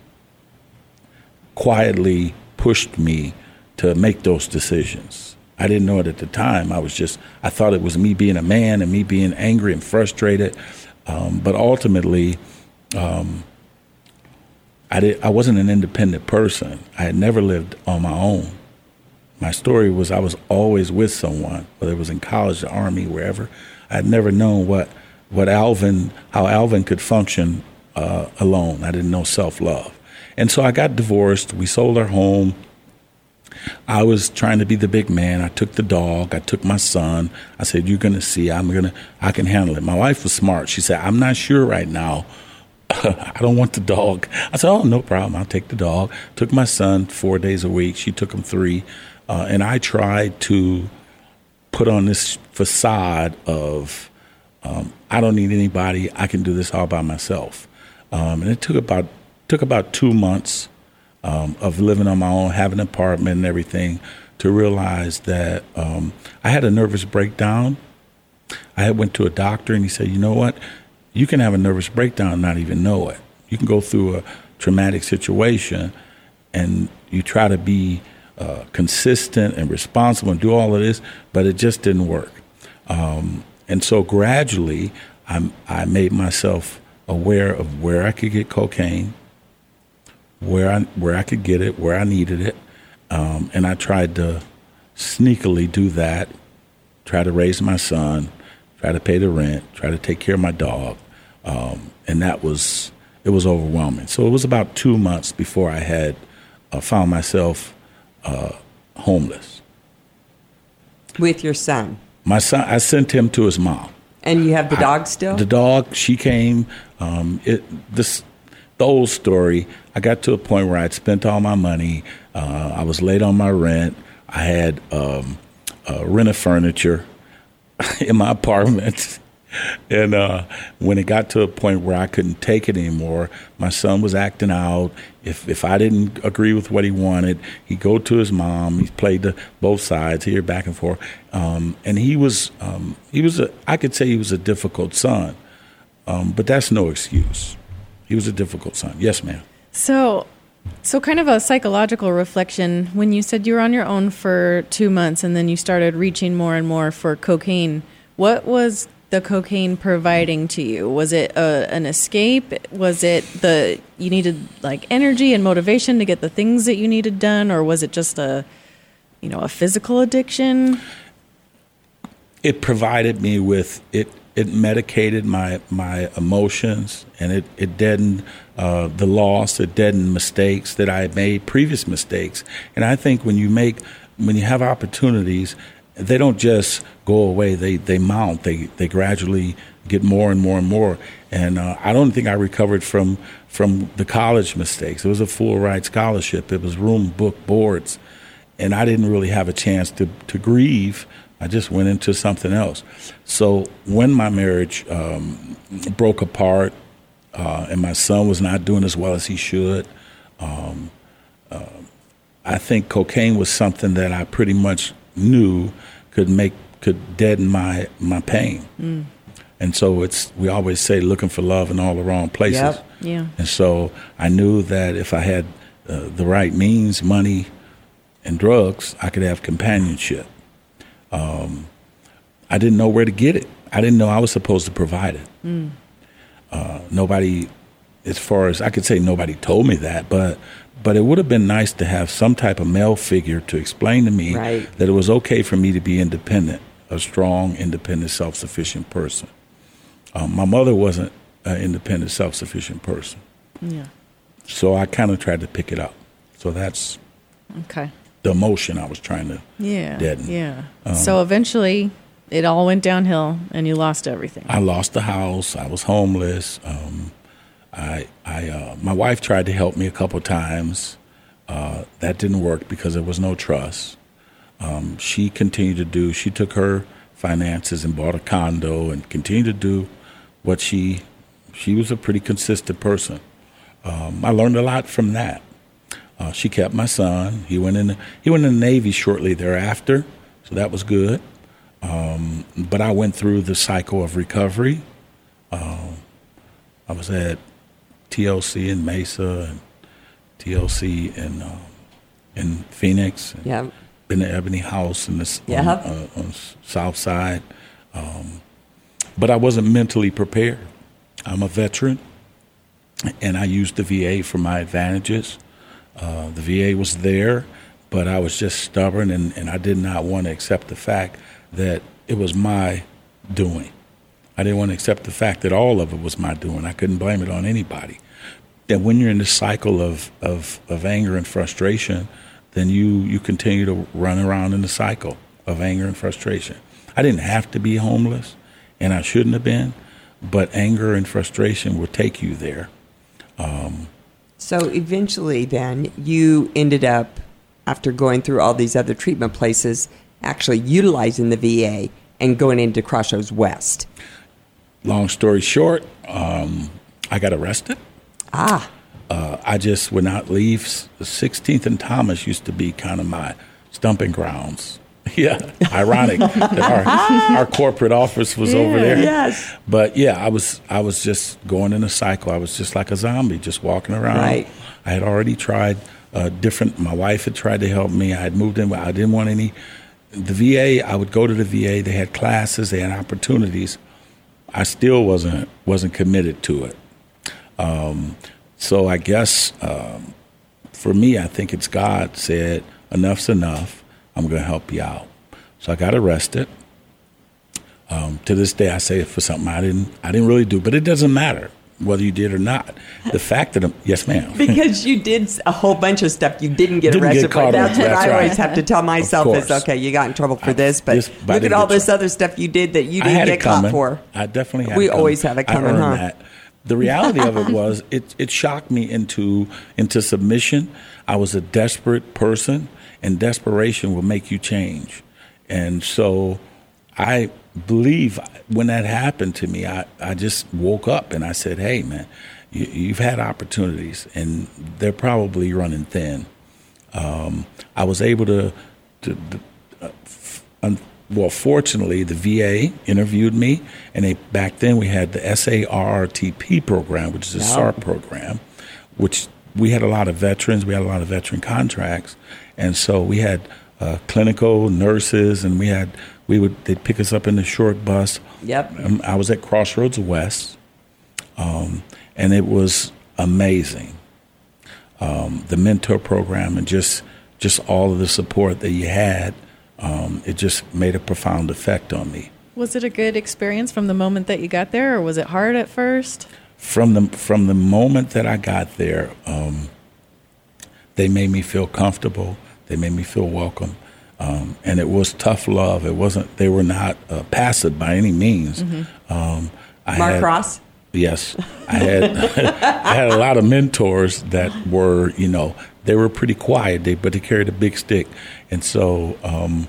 quietly pushed me to make those decisions. I didn't know it at the time. I was just, I thought it was me being a man and me being angry and frustrated. Um, but ultimately, um, I did, I wasn't an independent person. I had never lived on my own. My story was I was always with someone, whether it was in college, the Army, wherever. I had never known what, what Alvin, how Alvin could function uh, alone. I didn't know self-love. And so I got divorced. We sold our home. I was trying to be the big man. I took the dog. I took my son. I said, you're going to see. I'm going to, I can handle it. My wife was smart. She said, I'm not sure right now. I don't want the dog. I said, oh, no problem. I'll take the dog. Took my son four days a week. She took him three. Uh, and I tried to put on this facade of, um, I don't need anybody. I can do this all by myself. Um, and it took about took about two months um, of living on my own, having an apartment and everything, to realize that um, I had a nervous breakdown. I had went to a doctor, and he said, you know what? You can have a nervous breakdown and not even know it. You can go through a traumatic situation, and you try to be uh, consistent and responsible and do all of this, but it just didn't work. Um, and so gradually, I'm, I made myself aware of where I could get cocaine, where I where I could get it, where I needed it, um, and I tried to sneakily do that, try to raise my son, try to pay the rent, try to take care of my dog, um, and that was, it was overwhelming. So it was about two months before I had uh, found myself uh, homeless. With your son? My son, I sent him to his mom. And you have the dog I, still? The dog, she came. Um, it this the old story. I got to a point where I'd spent all my money. Uh, I was late on my rent. I had um, uh, rented furniture in my apartment. And uh, when it got to a point where I couldn't take it anymore, my son was acting out. If if I didn't agree with what he wanted, he'd go to his mom. He played the both sides here, back and forth. Um, and he was um, he was a I could say he was a difficult son, um, but that's no excuse. He was a difficult son. Yes, ma'am. So, so kind of a psychological reflection. When you said you were on your own for two months and then you started reaching more and more for cocaine, what was the cocaine providing to you? Was it a, an escape? Was it the you needed like energy and motivation to get the things that you needed done, or was it just a you know a physical addiction? It provided me with it. It medicated my my emotions, and it it deadened uh, the loss. It deadened mistakes that I had made, previous mistakes. And I think when you make when you have opportunities, they don't just go away. They they mount. They they gradually get more and more and more. And uh, I don't think I recovered from from the college mistakes. It was a full ride scholarship. It was room, book, boards, and I didn't really have a chance to to grieve. I just went into something else. So when my marriage um, broke apart, uh, and my son was not doing as well as he should, um, uh, I think cocaine was something that I pretty much knew could make could deaden my my pain. Mm. And so it's we always say looking for love in all the wrong places. Yep. Yeah. And so I knew that if I had uh, the right means, money, and drugs, I could have companionship. Um, I didn't know where to get it. I didn't know I was supposed to provide it. Mm. Uh, nobody, as far as I could say, nobody told me that, but but it would have been nice to have some type of male figure to explain to me right. that it was okay for me to be independent, a strong, independent, self-sufficient person. Um, my mother wasn't an independent, self-sufficient person. Yeah. So I kind of tried to pick it up. So that's okay. the emotion I was trying to yeah, deaden. Yeah. Um, so eventually it all went downhill and you lost everything. I lost the house. I was homeless. Um, I, I, uh, my wife tried to help me a couple times. Uh, that didn't work because there was no trust. Um, she continued to do, she took her finances and bought a condo and continued to do what she, she was a pretty consistent person. Um, I learned a lot from that. Uh, she kept my son. He went in, the, he went in the Navy shortly thereafter, so that was good. Um, but I went through the cycle of recovery. Uh, I was at T L C in Mesa and T L C in um, in Phoenix. Yeah. In the Ebony House in the yeah. on, uh, on the South Side. Um, but I wasn't mentally prepared. I'm a veteran, and I used the V A for my advantages. Uh, the V A was there, but I was just stubborn, and, and I did not want to accept the fact that it was my doing. I didn't want to accept the fact that all of it was my doing. I couldn't blame it on anybody. That when you're in this cycle of, of, of anger and frustration, then you, you continue to run around in the cycle of anger and frustration. I didn't have to be homeless, and I shouldn't have been, but anger and frustration will take you there. Um, so eventually then you ended up, after going through all these other treatment places, actually utilizing the V A and going into Crossroads West. Long story short, um, I got arrested. Ah. Uh, I just would not leave. sixteenth and Thomas used to be kind of my stumping grounds. Yeah, ironic that our, our corporate office was yeah, over there. Yes. But yeah, I was I was just going in a cycle. I was just like a zombie, just walking around. Right. I had already tried uh, different. My wife had tried to help me. I had moved in. I didn't want any. The V A. I would go to the V A. They had classes. They had opportunities. I still wasn't wasn't committed to it. Um, so I guess um, for me, I think it's God said, enough's enough. I'm going to help you out. So I got arrested. Um, to this day, I say it for something I didn't I didn't really do, but it doesn't matter whether you did or not. The fact that I'm, yes, ma'am. Because you did a whole bunch of stuff you didn't get didn't arrested get caught for. That's up. what That's I right. always have to tell myself is, okay, you got in trouble for I, this, but this, look at all this other stuff you did that you didn't get caught for. I definitely had We it always have it coming, I earned huh? That. The reality of it was it, it shocked me into into submission. I was a desperate person, and desperation will make you change. And so I believe when that happened to me, I, I just woke up and I said, hey, man, you, you've had opportunities, and they're probably running thin. Um, I was able to, to, to uh, f- un- well, fortunately, the V A interviewed me, and they, back then we had the S A R R T P program, which is a Wow. S A R P program, which we had a lot of veterans. We had a lot of veteran contracts, and so we had uh, clinical nurses, and we had we would they'd pick us up in the short bus. Yep. Um, I was at Crossroads West, um, and it was amazing. Um, the mentor program and just just all of the support that you had. Um, it just made a profound effect on me. Was it a good experience from the moment that you got there, or was it hard at first? From the from the moment that I got there, um, they made me feel comfortable. They made me feel welcome, um, and it was tough love. It wasn't. They were not uh, passive by any means. Mm-hmm. Um, I Mark had, Ross? Yes, I had. I had a lot of mentors that were, you know, they were pretty quiet, they, but they carried a big stick, and so. Um,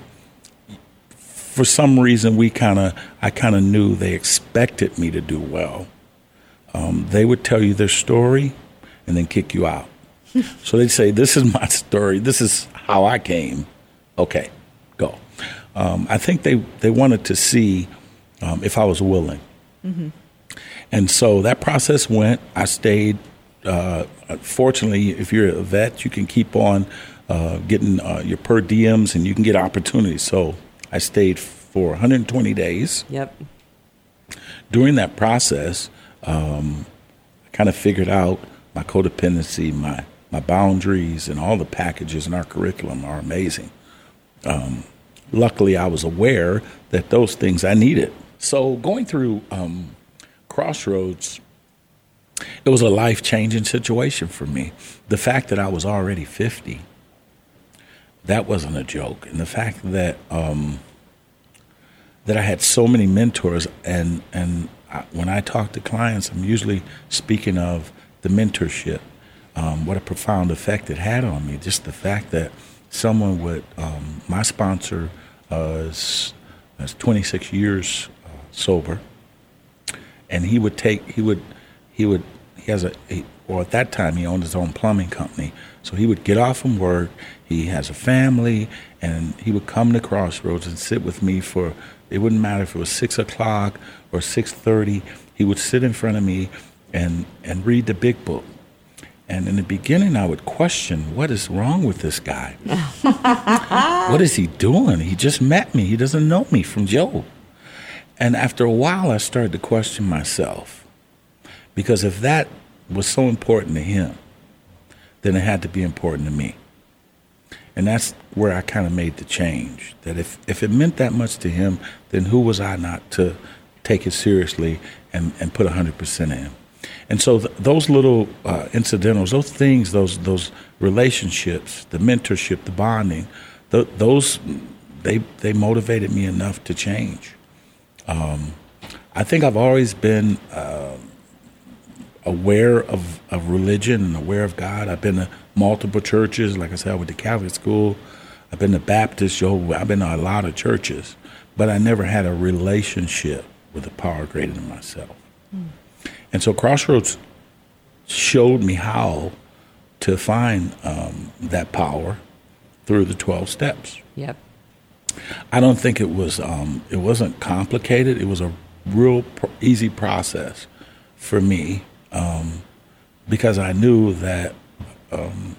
For some reason, we kind of, I kind of knew they expected me to do well. Um, they would tell you their story and then kick you out. So they'd say, this is my story. This is how I came. Okay, go. Um, I think they, they wanted to see um, if I was willing. Mm-hmm. And so that process went. I stayed. Uh, fortunately, if you're a vet, you can keep on uh, getting uh, your per diems and you can get opportunities. So I stayed for one hundred twenty days. Yep. During that process, um, I kind of figured out my codependency, my, my boundaries, and all the packages in our curriculum are amazing. Um, luckily, I was aware that those things I needed. So going through um, Crossroads, it was a life-changing situation for me. The fact that I was already fifty, that wasn't a joke. And the fact that um, that I had so many mentors, and, and I, when I talk to clients, I'm usually speaking of the mentorship, um, what a profound effect it had on me. Just the fact that someone would, um, my sponsor uh, is, is twenty-six years uh, sober, and he would take, he would, he would, he has a, he, or at that time he owned his own plumbing company. So he would get off from work, he has a family, and he would come to Crossroads and sit with me for, it wouldn't matter if it was six o'clock or six thirty, he would sit in front of me and, and read the big book. And in the beginning I would question, what is wrong with this guy? What is he doing? He just met me, he doesn't know me from Joe. And after a while I started to question myself, because if that was so important to him, then it had to be important to me. And that's where I kind of made the change, that if, if it meant that much to him, then who was I not to take it seriously and, and put one hundred percent in? And so th- those little uh, incidentals, those things, those those relationships, the mentorship, the bonding, th- those, they they motivated me enough to change. Um, I think I've always been uh, aware of, of religion and aware of God. I've been to multiple churches. Like I said, I went to Catholic school. I've been to Baptist, Jehovah. I've been to a lot of churches. But I never had a relationship with a power greater than myself. Mm. And so Crossroads showed me how to find um, that power through the twelve steps. Yep. I don't think it was, um, it wasn't complicated. It was a real pro- easy process for me, um, because I knew that um,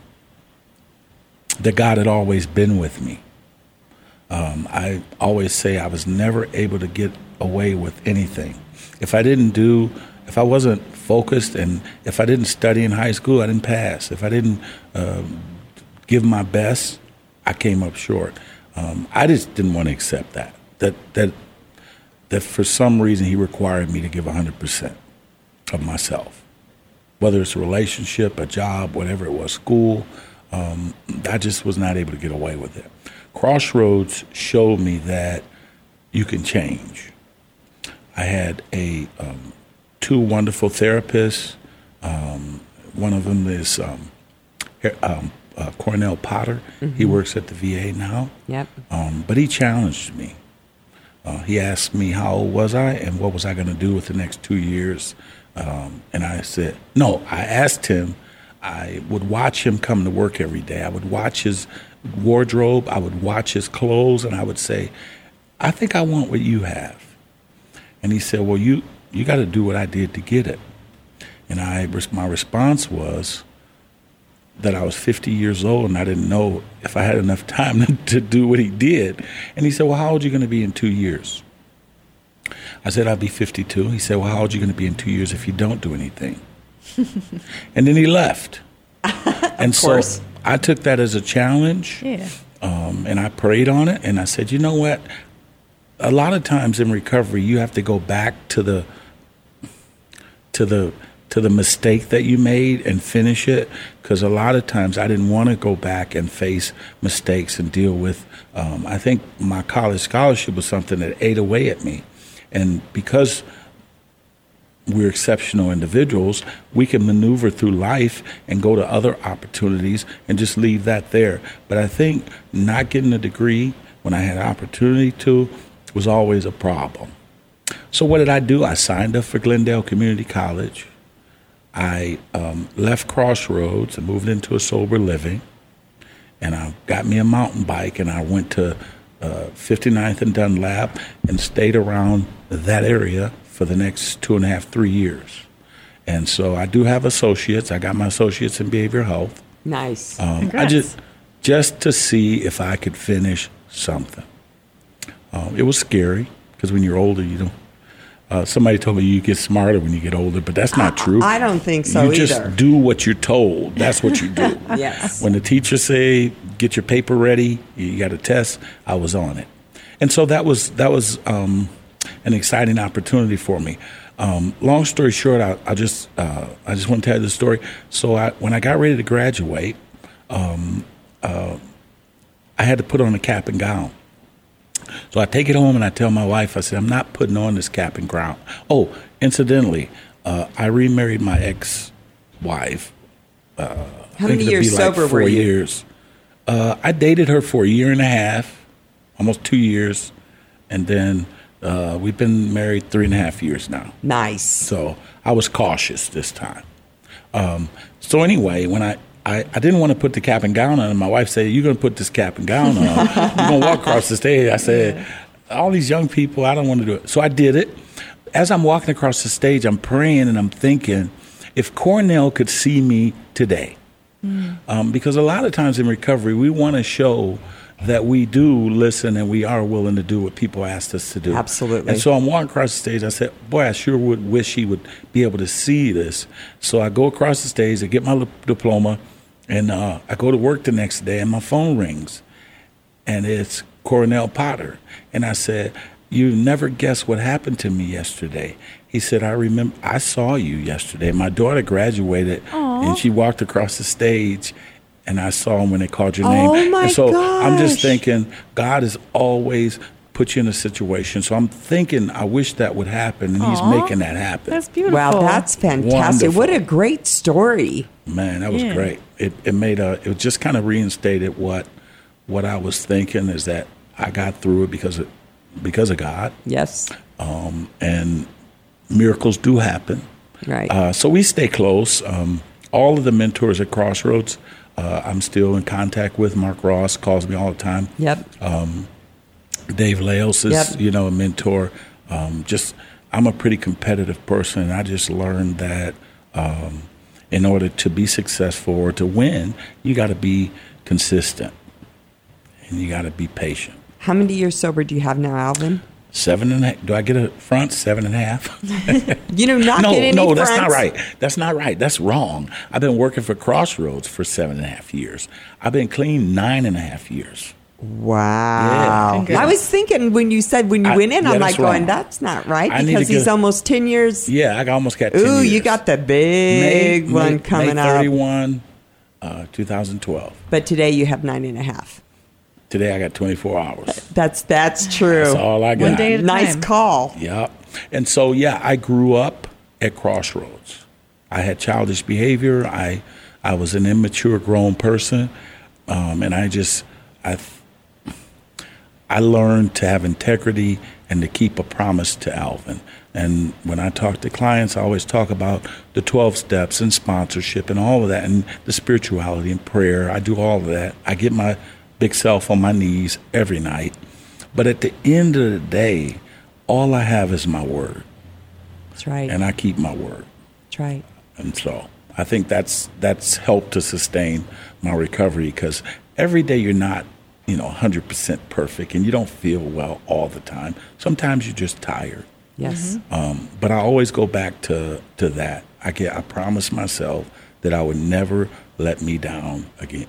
that God had always been with me. Um, I always say I was never able to get away with anything. If I didn't do, if I wasn't focused, and if I didn't study in high school, I didn't pass. If I didn't uh, give my best, I came up short. Um, I just didn't want to accept that, that, that, that for some reason he required me to give one hundred percent of myself, whether it's a relationship, a job, whatever it was, school. Um, I just was not able to get away with it. Crossroads showed me that you can change. I had a um, two wonderful therapists. Um, one of them is um, um, uh, Cornell Potter. Mm-hmm. He works at the V A now. Yep. Um, but he challenged me. Uh, he asked me how old was I and what was I going to do with the next two years. Um, and I said, no, I asked him. I would watch him come to work every day. I would watch his wardrobe. I would watch his clothes. And I would say, I think I want what you have. And he said, well, you, you got to do what I did to get it. And I, my response was that I was fifty years old and I didn't know if I had enough time to, to do what he did. And he said, well, how old are you going to be in two years? I said, I'll be fifty-two. He said, well, how old are you going to be in two years if you don't do anything? And then he left. And so I took that as a challenge. Yeah. Um, and I prayed on it. And I said, you know what? A lot of times in recovery, you have to go back to the to the to the mistake that you made and finish it, because a lot of times I didn't want to go back and face mistakes and deal with. Um, I think my college scholarship was something that ate away at me, and because we're exceptional individuals, we can maneuver through life and go to other opportunities and just leave that there. But I think not getting a degree when I had an opportunity to was always a problem. So what did I do? I signed up for Glendale Community College. I um, left Crossroads and moved into a sober living. And I got me a mountain bike and I went to uh, fifty-ninth and Dunlap and stayed around that area for the next two and a half, three years. And so I do have associates. I got my associates in behavioral health. Nice. Um, I just, just to see if I could finish something. Um, it was scary because when you're older, you don't. Uh, somebody told me you get smarter when you get older, but that's not I, true. I don't think so you just either. do what you're told. That's what you do. Yes. When the teacher say, get your paper ready, you got a test, I was on it. And so that was that was um, an exciting opportunity for me. Um, long story short, I, I just uh, I just want to tell you the story. So I, when I got ready to graduate, um, uh, I had to put on a cap and gown. So I take it home and I tell my wife, I said, I'm not putting on this cap and gown. Oh, incidentally, uh, I remarried my ex-wife. Uh, How many years like sober four were you? Years. Uh, I dated her for a year and a half, almost two years, and then uh, we've been married three and a half years now. Nice. So I was cautious this time. Um, so anyway, when I I, I didn't want to put the cap and gown on, and my wife said, you're going to put this cap and gown on. You're going to walk across the stage. I said, all these young people, I don't want to do it. So I did it. As I'm walking across the stage, I'm praying and I'm thinking, if Cornell could see me today, mm. um, because a lot of times in recovery, we want to show that we do listen and we are willing to do what people asked us to do. Absolutely. And so I'm walking across the stage. I said, boy, I sure would wish he would be able to see this. So I go across the stage, I get my diploma, and uh, I go to work the next day, and my phone rings, and it's Cornell Potter. And I said, you never guess what happened to me yesterday. He said, I remember, I saw you yesterday. My daughter graduated, Aww. And she walked across the stage, and I saw him when they called your Oh, name. my and so gosh. I'm just thinking, God has always put you in a situation. So I'm thinking, I wish that would happen, and Aww. He's making that happen. That's beautiful. Wow, that's fantastic. Wonderful. What a great story. Man, that was Yeah. great. It it made a it just kind of reinstated what what I was thinking, is that I got through it because of because of God. Yes. Um, and miracles do happen. Right. Uh, so we stay close. Um, all of the mentors at Crossroads, uh, I'm still in contact with. Mark Ross calls me all the time. Yep. Um, Dave Laos is, Yep. you know, a mentor. Um, just, I'm a pretty competitive person, and I just learned that um, in order to be successful or to win, you got to be consistent, and you got to be patient. How many years sober do you have now, Alvin? Seven and a half. Do I get a front? Seven and a half? You know, not no, get any no, that's not fronts? right. That's not right. That's wrong. I've been working for Crossroads for seven and a half years. I've been clean nine and a half years. Wow. Yeah. I was thinking when you said when you I- went in, yeah, I'm that's like going, wrong. that's not right, I need because to he's get- almost ten years. Yeah, I almost got ten Ooh, years. you got the big May, one May, coming May up. thirty-first, uh, twenty twelve. But today you have nine and a half. Today I got twenty-four hours. That's that's true. That's all I got. One day at a Nice time. call. Yep. And so, yeah, I grew up at Crossroads. I had childish behavior. I I was an immature grown person, um, and I just I I learned to have integrity and to keep a promise to Alvin. And when I talk to clients, I always talk about the twelve steps and sponsorship and all of that, and the spirituality and prayer. I do all of that. I get my big self on my knees every night. But at the end of the day, all I have is my word. That's right. And I keep my word. That's right. And so I think that's that's helped to sustain my recovery, because every day you're not, you know, one hundred percent perfect, and you don't feel well all the time. Sometimes you're just tired. Yes. Mm-hmm. Um, but I always go back to, to that. I get, I promise myself that I would never let me down again.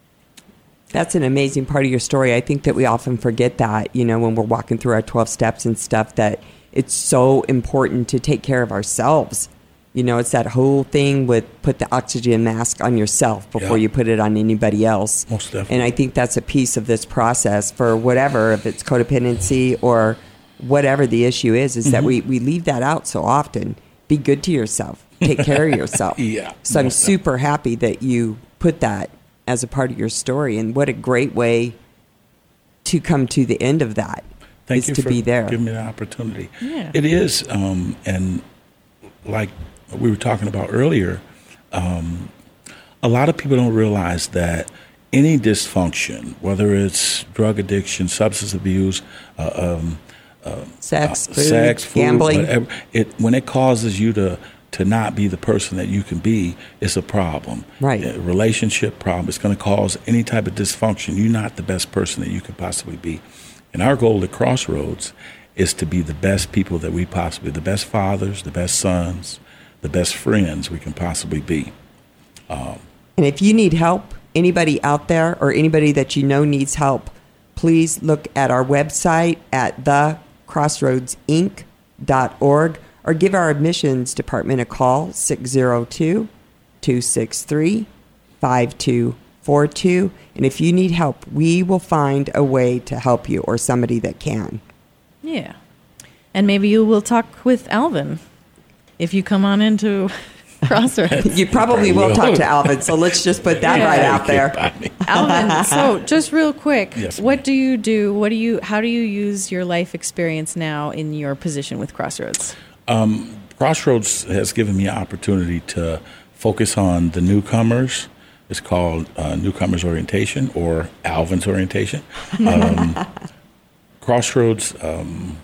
That's an amazing part of your story. I think that we often forget that, you know, when we're walking through our twelve steps and stuff, that it's so important to take care of ourselves. You know, it's that whole thing with put the oxygen mask on yourself before Yeah. you put it on anybody else. Most definitely. And I think that's a piece of this process for whatever, if it's codependency or whatever the issue is, is Mm-hmm. that we, we leave that out so often. Be good to yourself. Take care of yourself. Yeah, So I'm most super happy that you put that as a part of your story. And what a great way to come to the end of that. Thank is you to for be there. giving me the opportunity. Yeah. It is, um, and like we were talking about earlier, um, a lot of people don't realize that any dysfunction, whether it's drug addiction, substance abuse, uh, um, Sex, uh, food, sex, food, gambling. whatever, it when it causes you to to not be the person that you can be, it's a problem. Right. A relationship problem. It's going to cause any type of dysfunction. You're not the best person that you could possibly be. And our goal at Crossroads is to be the best people that we possibly, the best fathers, the best sons, the best friends we can possibly be. And if you need help, anybody out there or anybody that you know needs help, please look at our website at the crossroads inc dot org or give our admissions department a call, six zero two, two six three, five two four two. And if you need help, we will find a way to help you or somebody that can. Yeah. And maybe you will talk with Alvin if you come on into Crossroads. You probably will will. talk to Alvin, so let's just put that Yeah. right out Thank you, there. Bonnie. Alvin, so just real quick, Yes, what ma'am. do you do? What do you? How do you use your life experience now in your position with Crossroads? Crossroads has given me an opportunity to focus on the newcomers. It's called uh, Newcomers Orientation or Alvin's Orientation. Um, Crossroads um,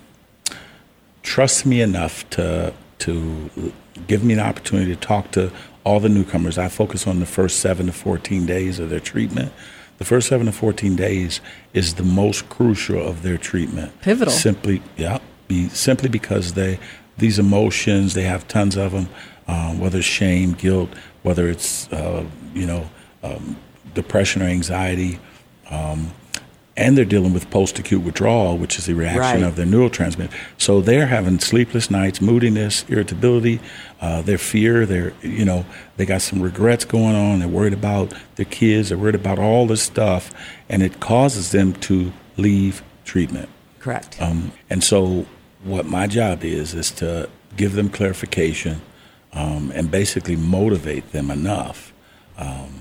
trusts me enough to to give me an opportunity to talk to all the newcomers. I focus on the first seven to fourteen days of their treatment. The first seven to fourteen days is the most crucial of their treatment. Pivotal. Simply, yeah, be, simply because they these emotions, they have tons of them, um, whether it's shame, guilt, whether it's, uh, you know, um, depression or anxiety, um, and they're dealing with post-acute withdrawal, which is the reaction Right. of their neurotransmitter. So they're having sleepless nights, moodiness, irritability, uh, their fear, their, you know, they got some regrets going on. They're worried about their kids. They're worried about all this stuff, and it causes them to leave treatment. Correct. Um, and so what my job is, is to give them clarification um, and basically motivate them enough um,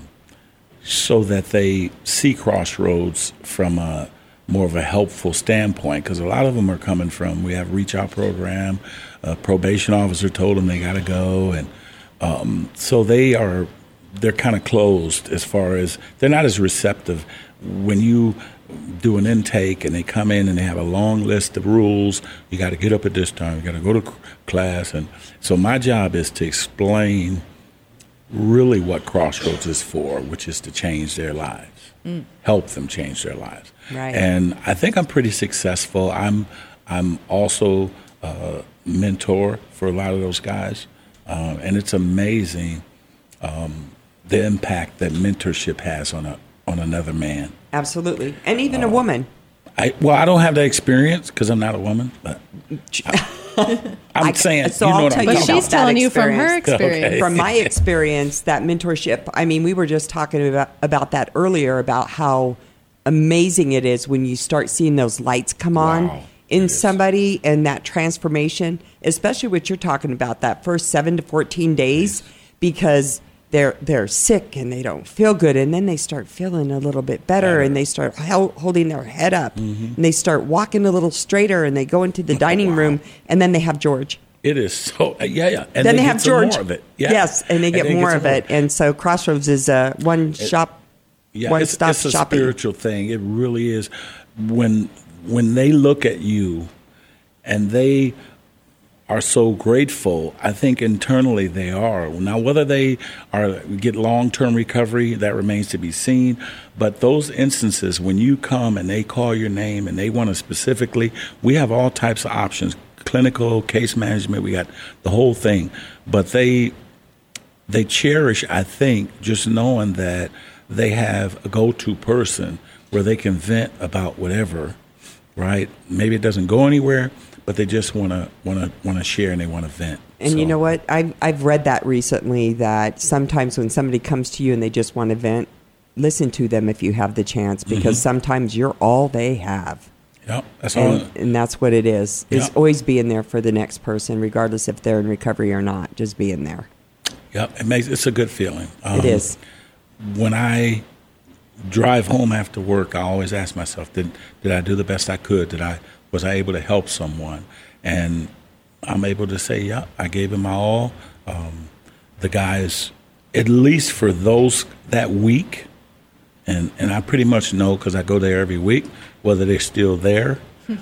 so that they see Crossroads from a more of a helpful standpoint. Because a lot of them are coming from, we have reach out program, a probation officer told them they got to go. And um, so they are, they're kind of closed as far as, they're not as receptive. When you do an intake and they come in and they have a long list of rules, you got to get up at this time, you got to go to c- class. And so my job is to explain really what Crossroads is for, which is to change their lives, mm. help them change their lives. Right. And I think I'm pretty successful. I'm I'm also a mentor for a lot of those guys, um, and it's amazing um, the impact that mentorship has on a on another man. Absolutely. And even Uh, a woman. I, well, I don't have that experience because I'm not a woman, but I, I'm I- saying, so you know I'll what tell I'm you But talking about she's that telling you from her experience. experience. Okay. From my experience, that mentorship, I mean, we were just talking about, about that earlier, about how amazing it is when you start seeing those lights come on Wow. in somebody and that transformation, especially what you're talking about, that first seven to fourteen days, yes. because they're they're sick and they don't feel good, and then they start feeling a little bit better, better. and they start hel- holding their head up, mm-hmm. and they start walking a little straighter, and they go into the dining wow. room, and then they have George. It is so, yeah, yeah. And then they, they have George. More of it. Yeah. Yes, and they get and they more get of it. More. And so Crossroads is a one it, shop, yeah, one it's, stop it's a shopping. spiritual thing. It really is. When when they look at you, and they are so grateful, I think internally they are. Now, whether they are get long-term recovery, that remains to be seen. But those instances, when you come and they call your name and they want to specifically, we have all types of options, clinical, case management, we got the whole thing. But they they cherish, I think, just knowing that they have a go-to person where they can vent about whatever, right? Maybe it doesn't go anywhere, but they just want to want to want to share and they want to vent. And so. You know what? I've I've read that recently, that sometimes when somebody comes to you and they just want to vent, listen to them if you have the chance, because mm-hmm. sometimes you're all they have. Yep, that's and, all. And that's what it is. Is yep. always being there for the next person, regardless if they're in recovery or not. Just being there. Yep, it makes it's a good feeling. Um, it is. When I drive home after work, I always ask myself, did did I do the best I could? Did I was I able to help someone? And I'm able to say, yeah, I gave him my all. Um, the guys, at least for those that week, and, and I pretty much know because I go there every week, whether they're still there.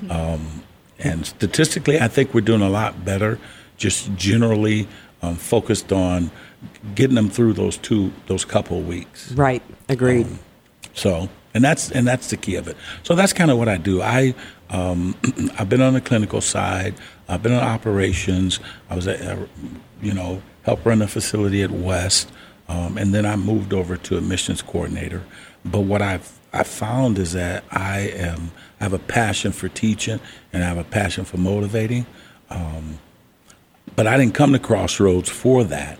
um, and statistically, I think we're doing a lot better, just generally um, focused on getting them through those two, those couple of weeks. Right, agreed. Um, so, and that's and that's the key of it. So that's kind of what I do. I um, I've been on the clinical side. I've been on operations. I was, at, uh, you know, help run a facility at West, um, and then I moved over to admissions coordinator. But what I've I found is that I am I have a passion for teaching and I have a passion for motivating. Um, but I didn't come to Crossroads for that.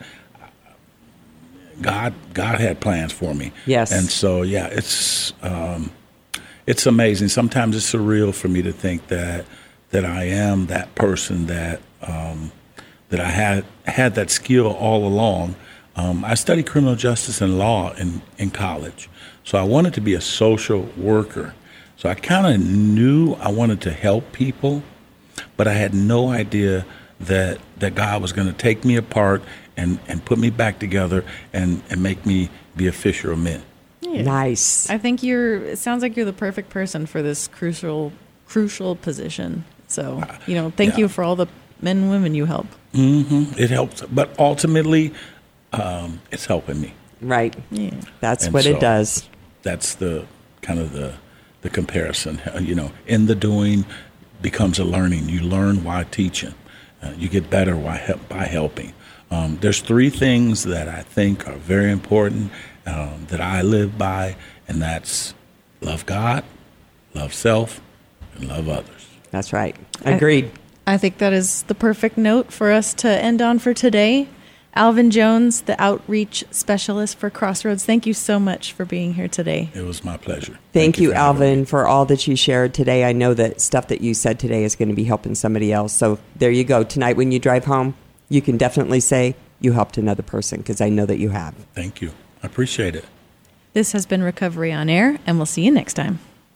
God, God had plans for me. Yes. And so, yeah, it's um, it's amazing. Sometimes it's surreal for me to think that that I am that person that um, that I had had that skill all along. Um, I studied criminal justice and law in, in college, so I wanted to be a social worker. So I kind of knew I wanted to help people, but I had no idea that that God was going to take me apart and, and put me back together and, and make me be a fisher of men. Yeah. Nice. I think you're, it sounds like you're the perfect person for this crucial, crucial position. So, you know, thank yeah. you for all the men and women you help. Mm-hmm. It helps. But ultimately, um, it's helping me. Right. Yeah. That's and what so it does. That's the kind of the, the comparison. You know, in the doing becomes a learning. You learn while teaching. Uh, you get better by, help, by helping. Um, there's three things that I think are very important um, that I live by, and that's love God, love self, and love others. That's right. Agreed. I, I think that is the perfect note for us to end on for today. Alvin Jones, the outreach specialist for Crossroads, thank you so much for being here today. It was my pleasure. Thank, Thank you, you for Alvin, for all that you shared today. I know that stuff that you said today is going to be helping somebody else. So there you go. Tonight when you drive home, you can definitely say you helped another person, because I know that you have. Thank you. I appreciate it. This has been Recovery on Air, and we'll see you next time.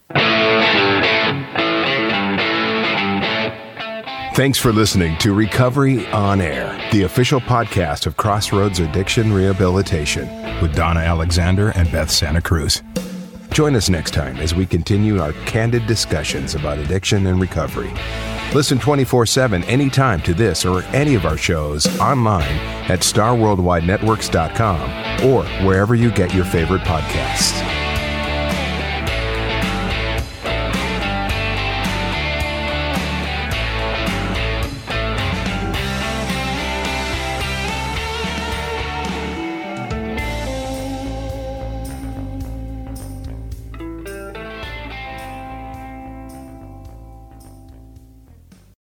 Thanks for listening to Recovery on Air, the official podcast of Crossroads Addiction Rehabilitation with Donna Alexander and Beth Santa Cruz. Join us next time as we continue our candid discussions about addiction and recovery. Listen twenty-four seven anytime to this or any of our shows online at star worldwide networks dot com or wherever you get your favorite podcasts.